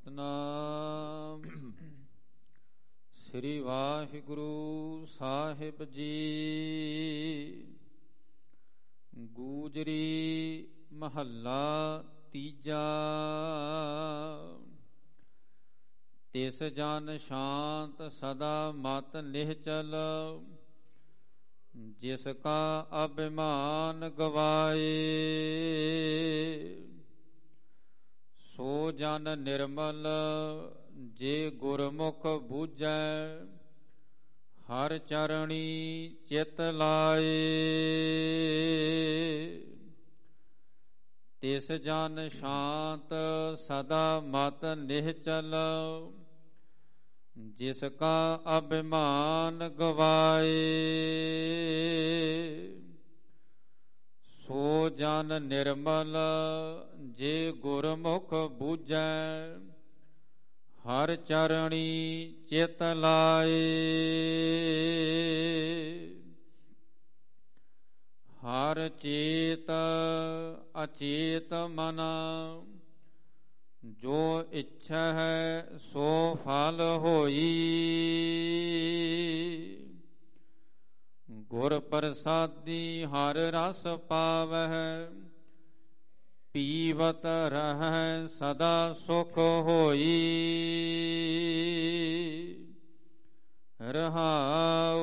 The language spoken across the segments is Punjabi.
ਸਤਨਾਮ ਸ੍ਰੀ ਵਾਹਿਗੁਰੂ ਸਾਹਿਬ ਜੀ। ਗੂਜਰੀ ਮਹੱਲਾ ਤੀਜਾ। ਤਿਸ ਜਨ ਸ਼ਾਂਤ ਸਦਾ ਮਤ ਨਿਹਚਲ, ਜਿਸ ਕਾ ਅਭਿਮਾਨ ਗਵਾਏ। ਸੋ ਜਨ ਨਿਰਮਲ ਜੇ ਗੁਰਮੁਖ ਬੂਝੈ, ਹਰ ਚਰਣੀ ਚਿਤ ਲਾਏ। ਤਿਸ ਜਨ ਸ਼ਾਂਤ ਸਦਾ ਮਤ ਨਿਹਚਲ, ਜਿਸ ਕਾ ਅਭਿਮਾਨ ਗਵਾਏ। ਸੋ ਜਨ ਨਿਰਮਲ ਜੇ ਗੁਰਮੁਖ ਬੂਝੈ, ਹਰ ਚਰਣੀ ਚਿਤ ਲਾਏ। ਹਰ ਚੇਤ ਅਚੇਤ ਮਨਾ, ਜੋ ਇੱਛਾ ਹੈ ਸੋ ਫਲ ਹੋਈ। ਗੁਰ ਪ੍ਰਸਾਦੀ ਹਰ ਰਸ ਪਾਵਹਿ, ਪੀਵਤ ਰਹੈ ਸਦਾ ਸੁਖ ਹੋਈ। ਰਹਾਉ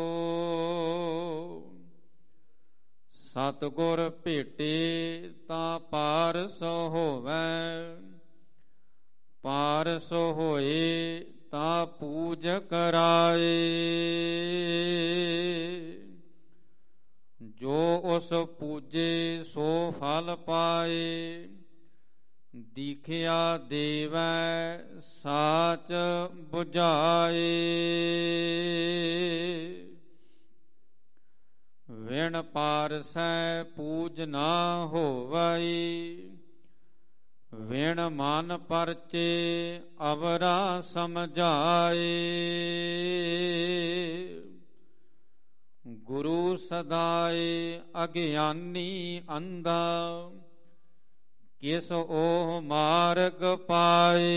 ਸਤਿਗੁਰ ਭੇਟੇ ਤਾਂ ਪਾਰਸ ਹੋਵੈ, ਪਾਰਸ ਹੋਏ ਤਾਂ ਪੂਜ ਕਰਾਏ। ਜੋ ਉਸ ਪੂਜੇ ਸੋ ਫਲ ਪਾਏ, ਦੀਖਿਆ ਦੇਵੈ ਸਾਚ ਬੁਝਾਏ। ਵਿਣ ਪਾਰਸੈ ਪੂਜ ਨਾ ਹੋਵਈ, ਵਿਣ ਮਨ ਪਰਚੇ ਅਵਰਾ ਸਮਝਾਏ। ਗੁਰੂ ਸਦਾਏ ਅਗਿਆਨੀ ਅੰਧਾ, ਕਿਸ ਉਹ ਮਾਰਗ ਪਾਏ।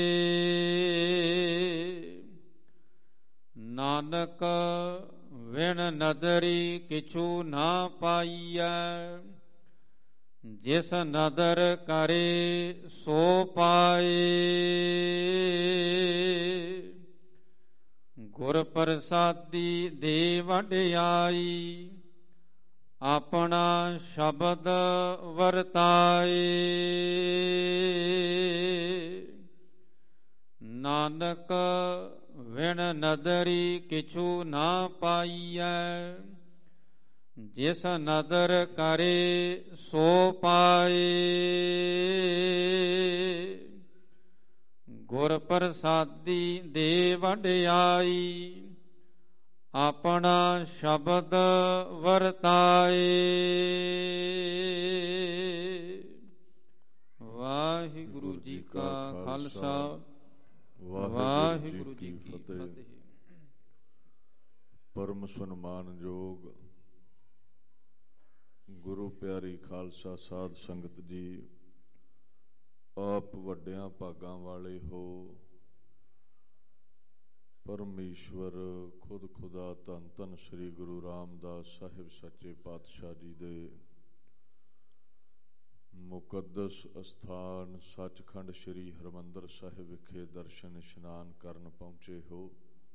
ਨਾਨਕ ਵਿਣ ਨਦਰੀ ਕਿਛੂ ਨਾ ਪਾਈਐ, ਜਿਸ ਨਦਰ ਕਰੇ ਸੋ ਪਾਏ। ਗੁਰ ਪ੍ਰਸਾਦੀ ਦੇ ਵਡਿਆਈ, ਆਪਣਾ ਸ਼ਬਦ ਵਰਤਾਏ। ਨਾਨਕ ਵਿਣ ਨਦਰੀ ਕਿਛੂ ਨਾ ਪਾਈਐ, ਜਿਸ ਨਦਰ ਕਰੇ ਸੋ ਪਾਏ। ਗੁਰ ਪ੍ਰਸਾਦੀ ਦੇ ਵਡਿਆਈ, ਆਪਣਾ ਸ਼ਬਦ ਵਰਤਾਏ। ਵਾਹਿਗੁਰੂ ਜੀ ਕਾ ਖਾਲਸਾ, ਵਾਹਿਗੁਰੂ ਜੀ ਕੀ ਫਤਿਹ। ਪਰਮ ਸਨਮਾਨਯੋਗ ਗੁਰੂ ਪਿਆਰੀ ਖਾਲਸਾ ਸਾਧ ਸੰਗਤ ਜੀ, ਆਪ ਵੱਡਿਆਂ ਭਾਗਾਂ ਵਾਲੇ ਹੋ। ਪਰਮੇਸ਼ਵਰ ਖੁਦ ਖੁਦਾ ਧੰਨ ਧੰਨ ਸ੍ਰੀ ਗੁਰੂ ਰਾਮਦਾਸ ਸਾਹਿਬ ਸੱਚੇ ਪਾਤਸ਼ਾਹ ਜੀ ਦੇ ਮੁਕੱਦਸ ਅਸਥਾਨ ਸੱਚਖੰਡ ਸ੍ਰੀ ਹਰਿਮੰਦਰ ਸਾਹਿਬ ਵਿਖੇ ਦਰਸ਼ਨ ਇਸ਼ਨਾਨ ਕਰਨ ਪਹੁੰਚੇ ਹੋ।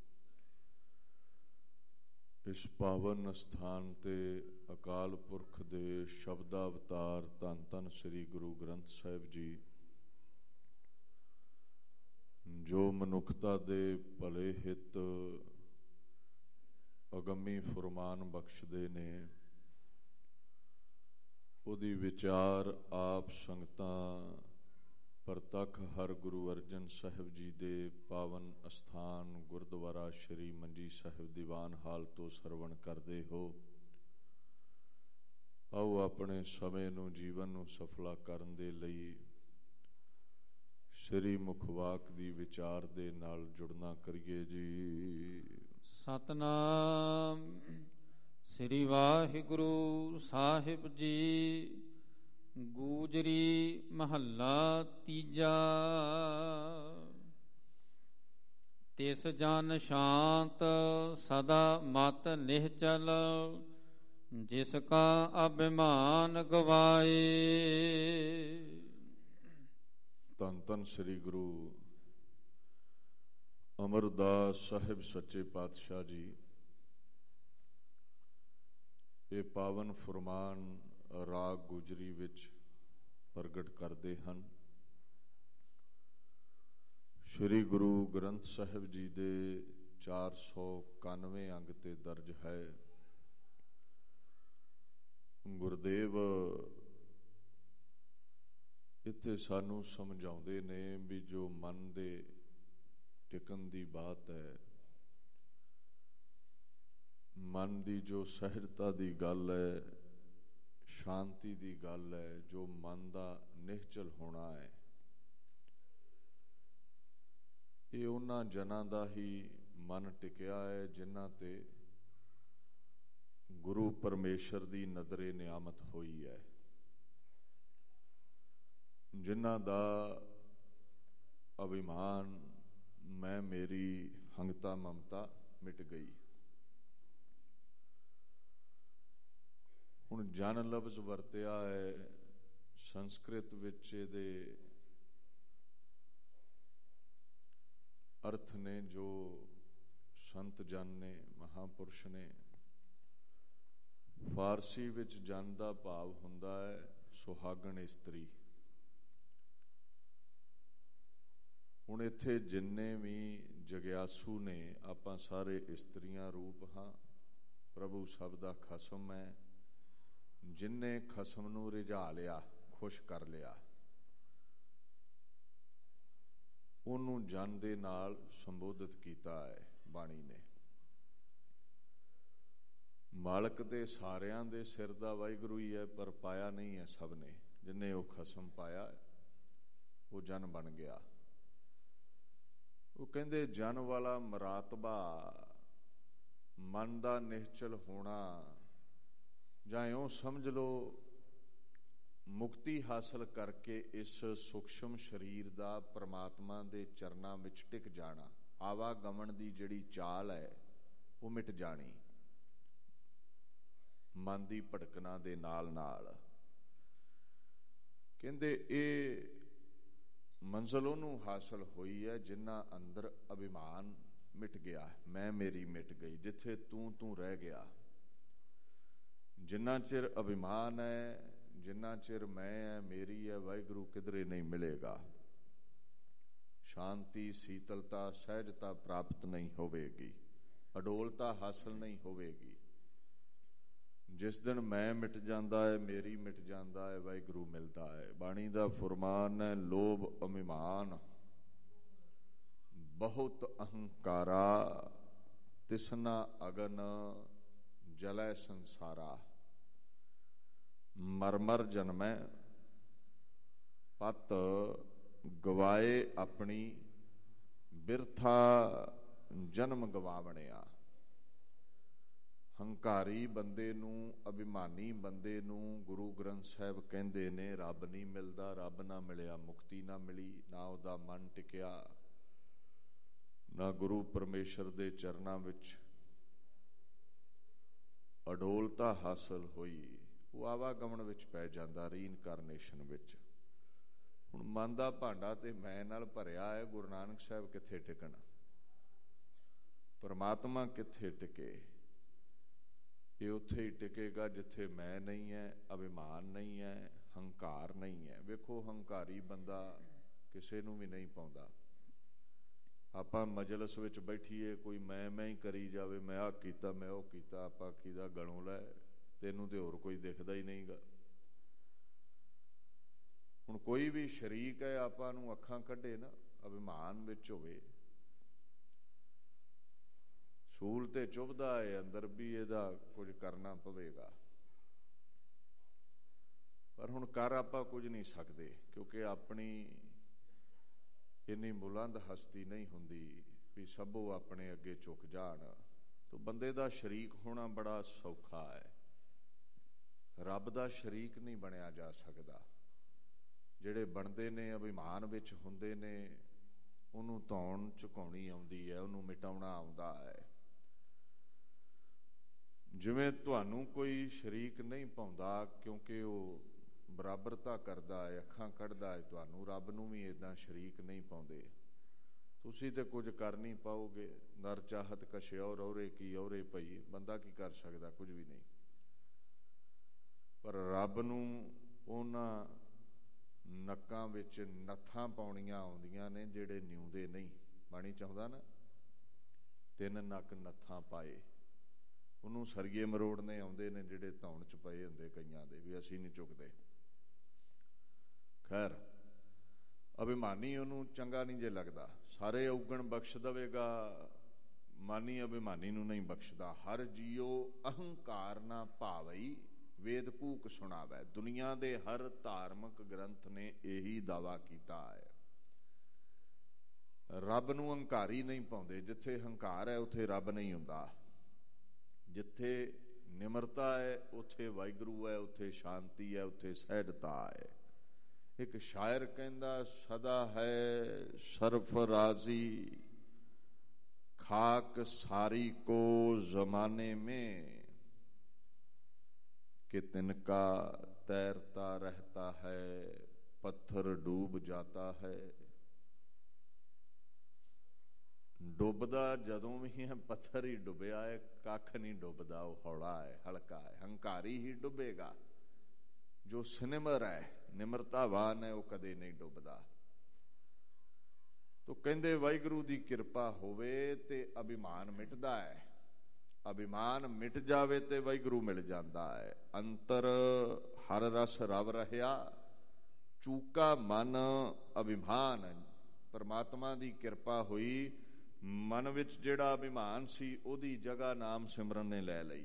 ਇਸ ਪਾਵਨ ਅਸਥਾਨ ਤੇ ਅਕਾਲ ਪੁਰਖ ਦੇ ਸ਼ਬਦਾਵਤਾਰ ਧੰਨ ਧੰਨ ਸ੍ਰੀ ਗੁਰੂ ਗ੍ਰੰਥ ਸਾਹਿਬ ਜੀ, ਜੋ ਮਨੁੱਖਤਾ ਦੇ ਭਲੇ ਹਿੱਤ ਅਗੰਮੀ ਫੁਰਮਾਨ ਬਖਸ਼ਦੇ ਨੇ, ਉਹਦੀ ਵਿਚਾਰ ਆਪ ਸੰਗਤਾਂ ਪ੍ਰਤੱਖ ਹਰ ਗੁਰੂ ਅਰਜਨ ਸਾਹਿਬ ਜੀ ਦੇ ਪਾਵਨ ਅਸਥਾਨ ਗੁਰਦੁਆਰਾ ਸ਼੍ਰੀ ਮੰਜੀ ਸਾਹਿਬ ਦੀਵਾਨ ਹਾਲ ਤੋਂ ਸਰਵਣ ਕਰਦੇ ਹੋ। ਆਓ ਆਪਣੇ ਸਮੇਂ ਨੂੰ, ਜੀਵਨ ਨੂੰ ਸਫਲਾ ਕਰਨ ਦੇ ਲਈ ਸ਼੍ਰੀ ਮੁਖਵਾਕ ਦੀ ਵਿਚਾਰ ਦੇ ਨਾਲ ਜੁੜਨਾ ਕਰੀਏ ਜੀ। ਸਤਨਾਮ ਸ੍ਰੀ ਵਾਹਿਗੁਰੂ ਸਾਹਿਬ ਜੀ। ਗੂਜਰੀ ਮਹੱਲਾ ਤੀਜਾ। ਤਿਸ ਜਨ ਸ਼ਾਂਤ ਸਦਾ ਮਤ ਨਿਹਚਲ, ਜਿਸ ਕਾ ਅਭਿਮਾਨ ਗਵਾਏ। ਧੰਨ ਧੰਨ ਸ੍ਰੀ ਗੁਰੂ ਅਮਰਦਾਸ ਸਾਹਿਬ ਸੱਚੇ ਪਾਤਸ਼ਾਹ ਜੀ ਇਹ ਪਾਵਨ ਫੁਰਮਾਨ ਰਾਗ ਗੁਜਰੀ ਵਿੱਚ ਪ੍ਰਗਟ ਕਰਦੇ ਹਨ। ਸ਼੍ਰੀ ਗੁਰੂ ਗ੍ਰੰਥ ਸਾਹਿਬ ਜੀ ਦੇ 491 ਅੰਗ ਤੇ ਦਰਜ ਹੈ। ਗੁਰਦੇਵ ਇੱਥੇ ਸਾਨੂੰ ਸਮਝਾਉਂਦੇ ਨੇ ਵੀ ਜੋ ਮਨ ਦੇ ਟਿਕਣ ਦੀ ਬਾਤ ਹੈ, ਮਨ ਦੀ ਜੋ ਸਹਿਜਤਾ ਦੀ ਗੱਲ ਹੈ, ਸ਼ਾਂਤੀ ਦੀ ਗੱਲ ਹੈ, ਜੋ ਮਨ ਦਾ ਨਿਹਚਲ ਹੋਣਾ ਹੈ, ਇਹ ਉਹਨਾਂ ਜਨਾਂ ਦਾ ਹੀ ਮਨ ਟਿਕਿਆ ਹੈ ਜਿਨ੍ਹਾਂ ਤੇ ਗੁਰੂ ਪਰਮੇਸ਼ਰ ਦੀ ਨਜ਼ਰੇ ਨਿਆਮਤ ਹੋਈ ਹੈ, ਜਿਨ੍ਹਾਂ ਦਾ ਅਭਿਮਾਨ ਮੈਂ ਮੇਰੀ ਹੰਗਤਾ ਮਮਤਾ ਮਿਟ ਗਈ। ਹੁਣ ਜਨ ਲਫ਼ਜ਼ ਵਰਤਿਆ ਹੈ, ਸੰਸਕ੍ਰਿਤ ਵਿੱਚ ਇਹਦੇ ਅਰਥ ਨੇ ਜੋ ਸੰਤ ਜਨ ਨੇ, ਮਹਾਂਪੁਰਸ਼ ਨੇ। ਫਾਰਸੀ ਵਿੱਚ ਜਨ ਦਾ ਭਾਵ ਹੁੰਦਾ ਹੈ ਸੁਹਾਗਣ ਇਸਤਰੀ। ਹੁਣ ਇੱਥੇ ਜਿੰਨੇ ਵੀ ਜਗਿਆਸੂ ਨੇ, ਆਪਾਂ ਸਾਰੇ ਇਸਤਰੀਆਂ ਰੂਪ ਹਾਂ। ਪ੍ਰਭੂ ਸਭ ਦਾ ਖਸਮ ਹੈ। ਜਿਨਨੇ ਖਸਮ ਨੂੰ ਰਿਝਾ ਲਿਆ, ਖੁਸ਼ ਕਰ ਲਿਆ, ਉਹਨੂੰ ਜਨ ਦੇ ਨਾਲ ਸੰਬੋਧਿਤ ਕੀਤਾ ਹੈ ਬਾਣੀ ਨੇ। ਮਾਲਕ ਦੇ ਸਾਰਿਆਂ ਦੇ ਸਿਰ ਦਾ ਵਾਹਿਗੁਰੂ ਹੀ ਹੈ, ਪਰ ਪਾਇਆ ਨਹੀਂ ਹੈ ਸਭ ਨੇ। ਜਿੰਨੇ ਉਹ ਖਸਮ ਪਾਇਆ ਉਹ ਜਨ ਬਣ ਗਿਆ। ਉਹ ਕਹਿੰਦੇ ਜਨ ਵਾਲਾ ਮਰਾਤਬਾ, ਮਨ ਦਾ ਨਿਹਚਲ ਹੋਣਾ, ਜਾਂ ਇਉਂ ਸਮਝ ਲਓ ਮੁਕਤੀ ਹਾਸਲ ਕਰਕੇ ਇਸ ਸੂਖਸ਼ਮ ਸਰੀਰ ਦਾ ਪ੍ਰਮਾਤਮਾ ਦੇ ਚਰਨਾਂ ਵਿੱਚ ਟਿਕ ਜਾਣਾ। ਆਵਾਗਮਨ ਦੀ ਜਿਹੜੀ ਚਾਲ ਹੈ ਉਹ ਮਿਟ ਜਾਣੀ ਮਨ ਦੀ ਭਟਕਣਾ ਦੇ ਨਾਲ ਨਾਲ। ਕਹਿੰਦੇ ਇਹ ਮੰਜ਼ਲ ਉਹਨੂੰ ਹਾਸਲ ਹੋਈ ਹੈ ਜਿਨ੍ਹਾਂ ਅੰਦਰ ਅਭਿਮਾਨ ਮਿਟ ਗਿਆ, ਮੈਂ ਮੇਰੀ ਮਿਟ ਗਈ, ਜਿੱਥੇ ਤੂੰ ਰਹਿ ਗਿਆ। ਜਿੰਨਾ ਚਿਰ ਅਭਿਮਾਨ ਹੈ, ਜਿੰਨਾ ਚਿਰ ਮੈਂ ਹੈ, ਮੇਰੀ ਹੈ, ਵਾਹਿਗੁਰੂ ਕਿਧਰੇ ਨਹੀਂ ਮਿਲੇਗਾ। ਸ਼ਾਂਤੀ, ਸੀਤਲਤਾ, ਸਹਿਜਤਾ ਪ੍ਰਾਪਤ ਨਹੀਂ ਹੋਵੇਗੀ, ਅਡੋਲਤਾ ਹਾਸਲ ਨਹੀਂ ਹੋਵੇਗੀ। ਜਿਸ ਦਿਨ ਮੈਂ ਮਿਟ ਜਾਂਦਾ ਹੈ, ਮੇਰੀ ਮਿਟ ਜਾਂਦਾ ਹੈ, ਵਾਹਿਗੁਰੂ ਮਿਲਦਾ ਹੈ। ਬਾਣੀ ਦਾ ਫੁਰਮਾਨ ਹੈ, ਲੋਭ ਅਭਿਮਾਨ ਬਹੁਤ ਅਹੰਕਾਰਾ, ਤਿਸਨਾ ਅਗਨ ਜਲੈ ਸੰਸਾਰਾ। ਮਰਮਰ ਜਨਮੈ ਪਤ ਗਵਾਏ ਆਪਣੀ, ਬਿਰਥਾ ਜਨਮ ਗਵਾਵਣਿਆ। ਹੰਕਾਰੀ ਬੰਦੇ ਨੂੰ, ਅਭਿਮਾਨੀ ਬੰਦੇ ਨੂੰ ਗੁਰੂ ਗ੍ਰੰਥ ਸਾਹਿਬ ਕਹਿੰਦੇ ਨੇ ਰੱਬ ਨਹੀਂ ਮਿਲਦਾ, ਰੱਬ ਨਾ ਮਿਲਿਆ ਮੁਕਤੀ ਨਾ ਮਿਲੀ, ਨਾ ਉਹਦਾ ਮਨ ਟਿਕਿਆ, ਨਾ ਗੁਰੂ ਪਰਮੇਸ਼ਰ ਦੇ ਚਰਨਾਂ ਵਿੱਚ ਅਡੋਲਤਾ ਹਾਸਲ ਹੋਈ। ਉਹ ਆਵਾਗਮਨ ਵਿੱਚ ਪੈ ਜਾਂਦਾ, ਰੀਇਨਕਾਰਨੇਸ਼ਨ ਵਿੱਚ। ਹੁਣ ਮਨ ਦਾ ਭਾਂਡਾ ਤੇ ਮੈਂ ਨਾਲ ਭਰਿਆ ਹੈ। ਗੁਰੂ ਨਾਨਕ ਸਾਹਿਬ ਕਿੱਥੇ ਟਿਕਣ, ਪਰਮਾਤਮਾ ਕਿੱਥੇ ਟਿਕੇ? ਇਹ ਉੱਥੇ ਹੀ ਟਿਕੇਗਾ ਜਿੱਥੇ ਮੈਂ ਨਹੀਂ ਹੈ, ਅਭਿਮਾਨ ਨਹੀਂ ਹੈ, ਹੰਕਾਰ ਨਹੀਂ ਹੈ। ਵੇਖੋ ਹੰਕਾਰੀ ਬੰਦਾ ਕਿਸੇ ਨੂੰ ਵੀ ਨਹੀਂ ਪਾਉਂਦਾ। ਆਪਾਂ ਮਜਲਿਸ ਵਿੱਚ ਬੈਠੀਏ, ਕੋਈ ਮੈਂ ਹੀ ਕਰੀ ਜਾਵੇ, ਮੈਂ ਆਹ ਕੀਤਾ, ਮੈਂ ਉਹ ਕੀਤਾ, ਆਪਾਂ ਕਿਹਦਾ ਗਲੋਂ ਲੈ, ਤੈਨੂੰ ਤੇ ਹੋਰ ਕੋਈ ਦਿਖਦਾ ਹੀ ਨਹੀਂਗਾ। ਹੁਣ ਕੋਈ ਵੀ ਸ਼ਰੀਕ ਹੈ ਆਪਾਂ ਨੂੰ ਅੱਖਾਂ ਕੱਢੇ ਨਾ, ਅਭਿਮਾਨ ਵਿੱਚ ਹੋਵੇ, ਸੂਲ ਤੇ ਚੁੱਭਦਾ ਹੈ ਅੰਦਰ ਵੀ ਇਹਦਾ ਕੁਝ ਕਰਨਾ ਪਵੇਗਾ, ਪਰ ਹੁਣ ਕਰ ਆਪਾਂ ਕੁਝ ਨਹੀਂ ਸਕਦੇ, ਕਿਉਂਕਿ ਆਪਣੀ ਇੰਨੀ ਬੁਲੰਦ ਹਸਤੀ ਨਹੀਂ ਹੁੰਦੀ ਵੀ ਸਭੋ ਆਪਣੇ ਅੱਗੇ ਝੁਕ ਜਾਣ। ਤਾਂ ਬੰਦੇ ਦਾ ਸ਼ਰੀਕ ਹੋਣਾ ਬੜਾ ਸੌਖਾ ਹੈ, ਰੱਬ ਦਾ ਸ਼ਰੀਕ ਨਹੀਂ ਬਣਿਆ ਜਾ ਸਕਦਾ। ਜਿਹੜੇ ਬਣਦੇ ਨੇ ਅਭਿਮਾਨ ਵਿੱਚ ਹੁੰਦੇ ਨੇ, ਉਹਨੂੰ ਧੌਣ ਝੁਕਾਉਣੀ ਆਉਂਦੀ ਹੈ, ਉਹਨੂੰ ਮਿਟਾਉਣਾ ਆਉਂਦਾ ਹੈ। ਜਿਵੇਂ ਤੁਹਾਨੂੰ ਕੋਈ ਸ਼ਰੀਕ ਨਹੀਂ ਪਾਉਂਦਾ ਕਿਉਂਕਿ ਉਹ ਬਰਾਬਰਤਾ ਕਰਦਾ ਹੈ, ਅੱਖਾਂ ਕੱਢਦਾ ਹੈ, ਤੁਹਾਨੂੰ ਰੱਬ ਨੂੰ ਵੀ ਇੱਦਾਂ ਸ਼ਰੀਕ ਨਹੀਂ ਪਾਉਂਦੇ। ਤੁਸੀਂ ਤੇ ਕੁਝ ਕਰ ਨਹੀਂ ਪਾਓਗੇ। ਨਰ ਚਾਹਤ ਕਛ ਔਰ ਔਰੇ ਕੀ ਔਰੇ ਪਈ, ਬੰਦਾ ਕੀ ਕਰ ਸਕਦਾ? ਕੁਝ ਵੀ ਨਹੀਂ। ਪਰ ਰੱਬ ਨੂੰ ਉਹਨਾਂ ਨੱਕਾਂ ਵਿੱਚ ਨੱਥਾਂ ਪਾਉਣੀਆਂ ਆਉਂਦੀਆਂ ਨੇ ਜਿਹੜੇ ਨਿਉਂਦੇ ਨਹੀਂ। ਬਾਣੀ ਚਾਹੁੰਦਾ ਨਾ 3 ਨੱਕ ਨੱਥਾਂ ਪਾਏ, ਉਹਨੂੰ ਸਰੀਏ ਮਰੋੜਨੇ ਆਉਂਦੇ ਨੇ ਜਿਹੜੇ ਧੌਣ 'ਚ ਪਏ ਹੁੰਦੇ ਕਈਆਂ ਦੇ, ਵੀ ਅਸੀਂ ਨਹੀਂ ਚੁੱਕਦੇ। ਖੈਰ, ਅਭਿਮਾਨੀ ਉਹਨੂੰ ਚੰਗਾ ਨਹੀਂ ਜੇ ਲੱਗਦਾ। ਸਾਰੇ ਔਗਣ ਬਖਸ਼ ਦੇਵੇਗਾ, ਮਾਨੀ ਅਭਿਮਾਨੀ ਨੂੰ ਨਹੀਂ ਬਖਸ਼ਦਾ। ਹਰ ਜੀਓ ਅਹੰਕਾਰ ਨਾ ਭਾਵਈ, ਵੇਦ ਕੂਕ ਸੁਣਾਵੇ। ਦੁਨੀਆ ਦੇ ਹਰ ਧਾਰਮਿਕ ਗ੍ਰੰਥ ਨੇ ਇਹੀ ਦਾਵਾ ਕੀਤਾ ਹੈ। ਰੱਬ ਨੂੰ ਹੰਕਾਰੀ ਨਹੀਂ ਪਾਉਂਦੇ। ਜਿੱਥੇ ਹੰਕਾਰ ਹੈ ਉੱਥੇ ਰੱਬ ਨਹੀਂ ਹੁੰਦਾ। ਜਿੱਥੇ ਨਿਮਰਤਾ ਹੈ ਉੱਥੇ ਵਾਹਿਗੁਰੂ ਹੈ, ਉੱਥੇ ਸ਼ਾਂਤੀ ਹੈ, ਉੱਥੇ ਸਹਿਜਤਾ ਹੈ। ਇੱਕ ਸ਼ਾਇਰ ਕਹਿੰਦਾ, ਸਦਾ ਹੈ ਸਰਫਰਾਜ਼ੀ ਖਾਕ ਸਾਰੀ ਕੋ ਜ਼ਮਾਨੇ में, कि तिनका तैरता रहता है पत्थर डूब जाता है। ਡੁੱਬਦਾ ਜਦੋਂ ਵੀ ਹੈ ਪੱਥਰ ਹੀ ਡੁੱਬਿਆ ਹੈ, ਕੱਖ ਨਹੀਂ ਡੁੱਬਦਾ। ਉਹ ਹੌਲਾ ਹੈ, ਹਲਕਾ ਹੈ। ਹੰਕਾਰੀ ਹੀ ਡੁੱਬੇਗਾ। ਜੋ ਸਿਨਮਰ ਹੈ, ਨਿਮਰਤਾਵਾਨ ਹੈ, ਉਹ ਕਦੇ ਨਹੀਂ ਡੁੱਬਦਾ। ਤੋ ਕਹਿੰਦੇ ਵਾਹਿਗੁਰੂ ਦੀ ਕਿਰਪਾ ਹੋਵੇ ਤੇ ਅਭਿਮਾਨ ਮਿਟਦਾ ਹੈ। ਅਭਿਮਾਨ ਮਿਟ ਜਾਵੇ ਤੇ ਵਾਹਿਗੁਰੂ ਮਿਲ ਜਾਂਦਾ ਹੈ। ਅੰਤਰ ਹਰ ਰਸ ਰਵ ਰਹਿਆ, ਚੂਕਾ ਮਨ ਅਭਿਮਾਨ। ਪਰਮਾਤਮਾ ਦੀ ਕਿਰਪਾ ਹੋਈ, ਮਨ ਵਿੱਚ ਜਿਹੜਾ ਅਭਿਮਾਨ ਸੀ ਉਹਦੀ ਜਗ੍ਹਾ ਨਾਮ ਸਿਮਰਨ ਨੇ ਲੈ ਲਈ।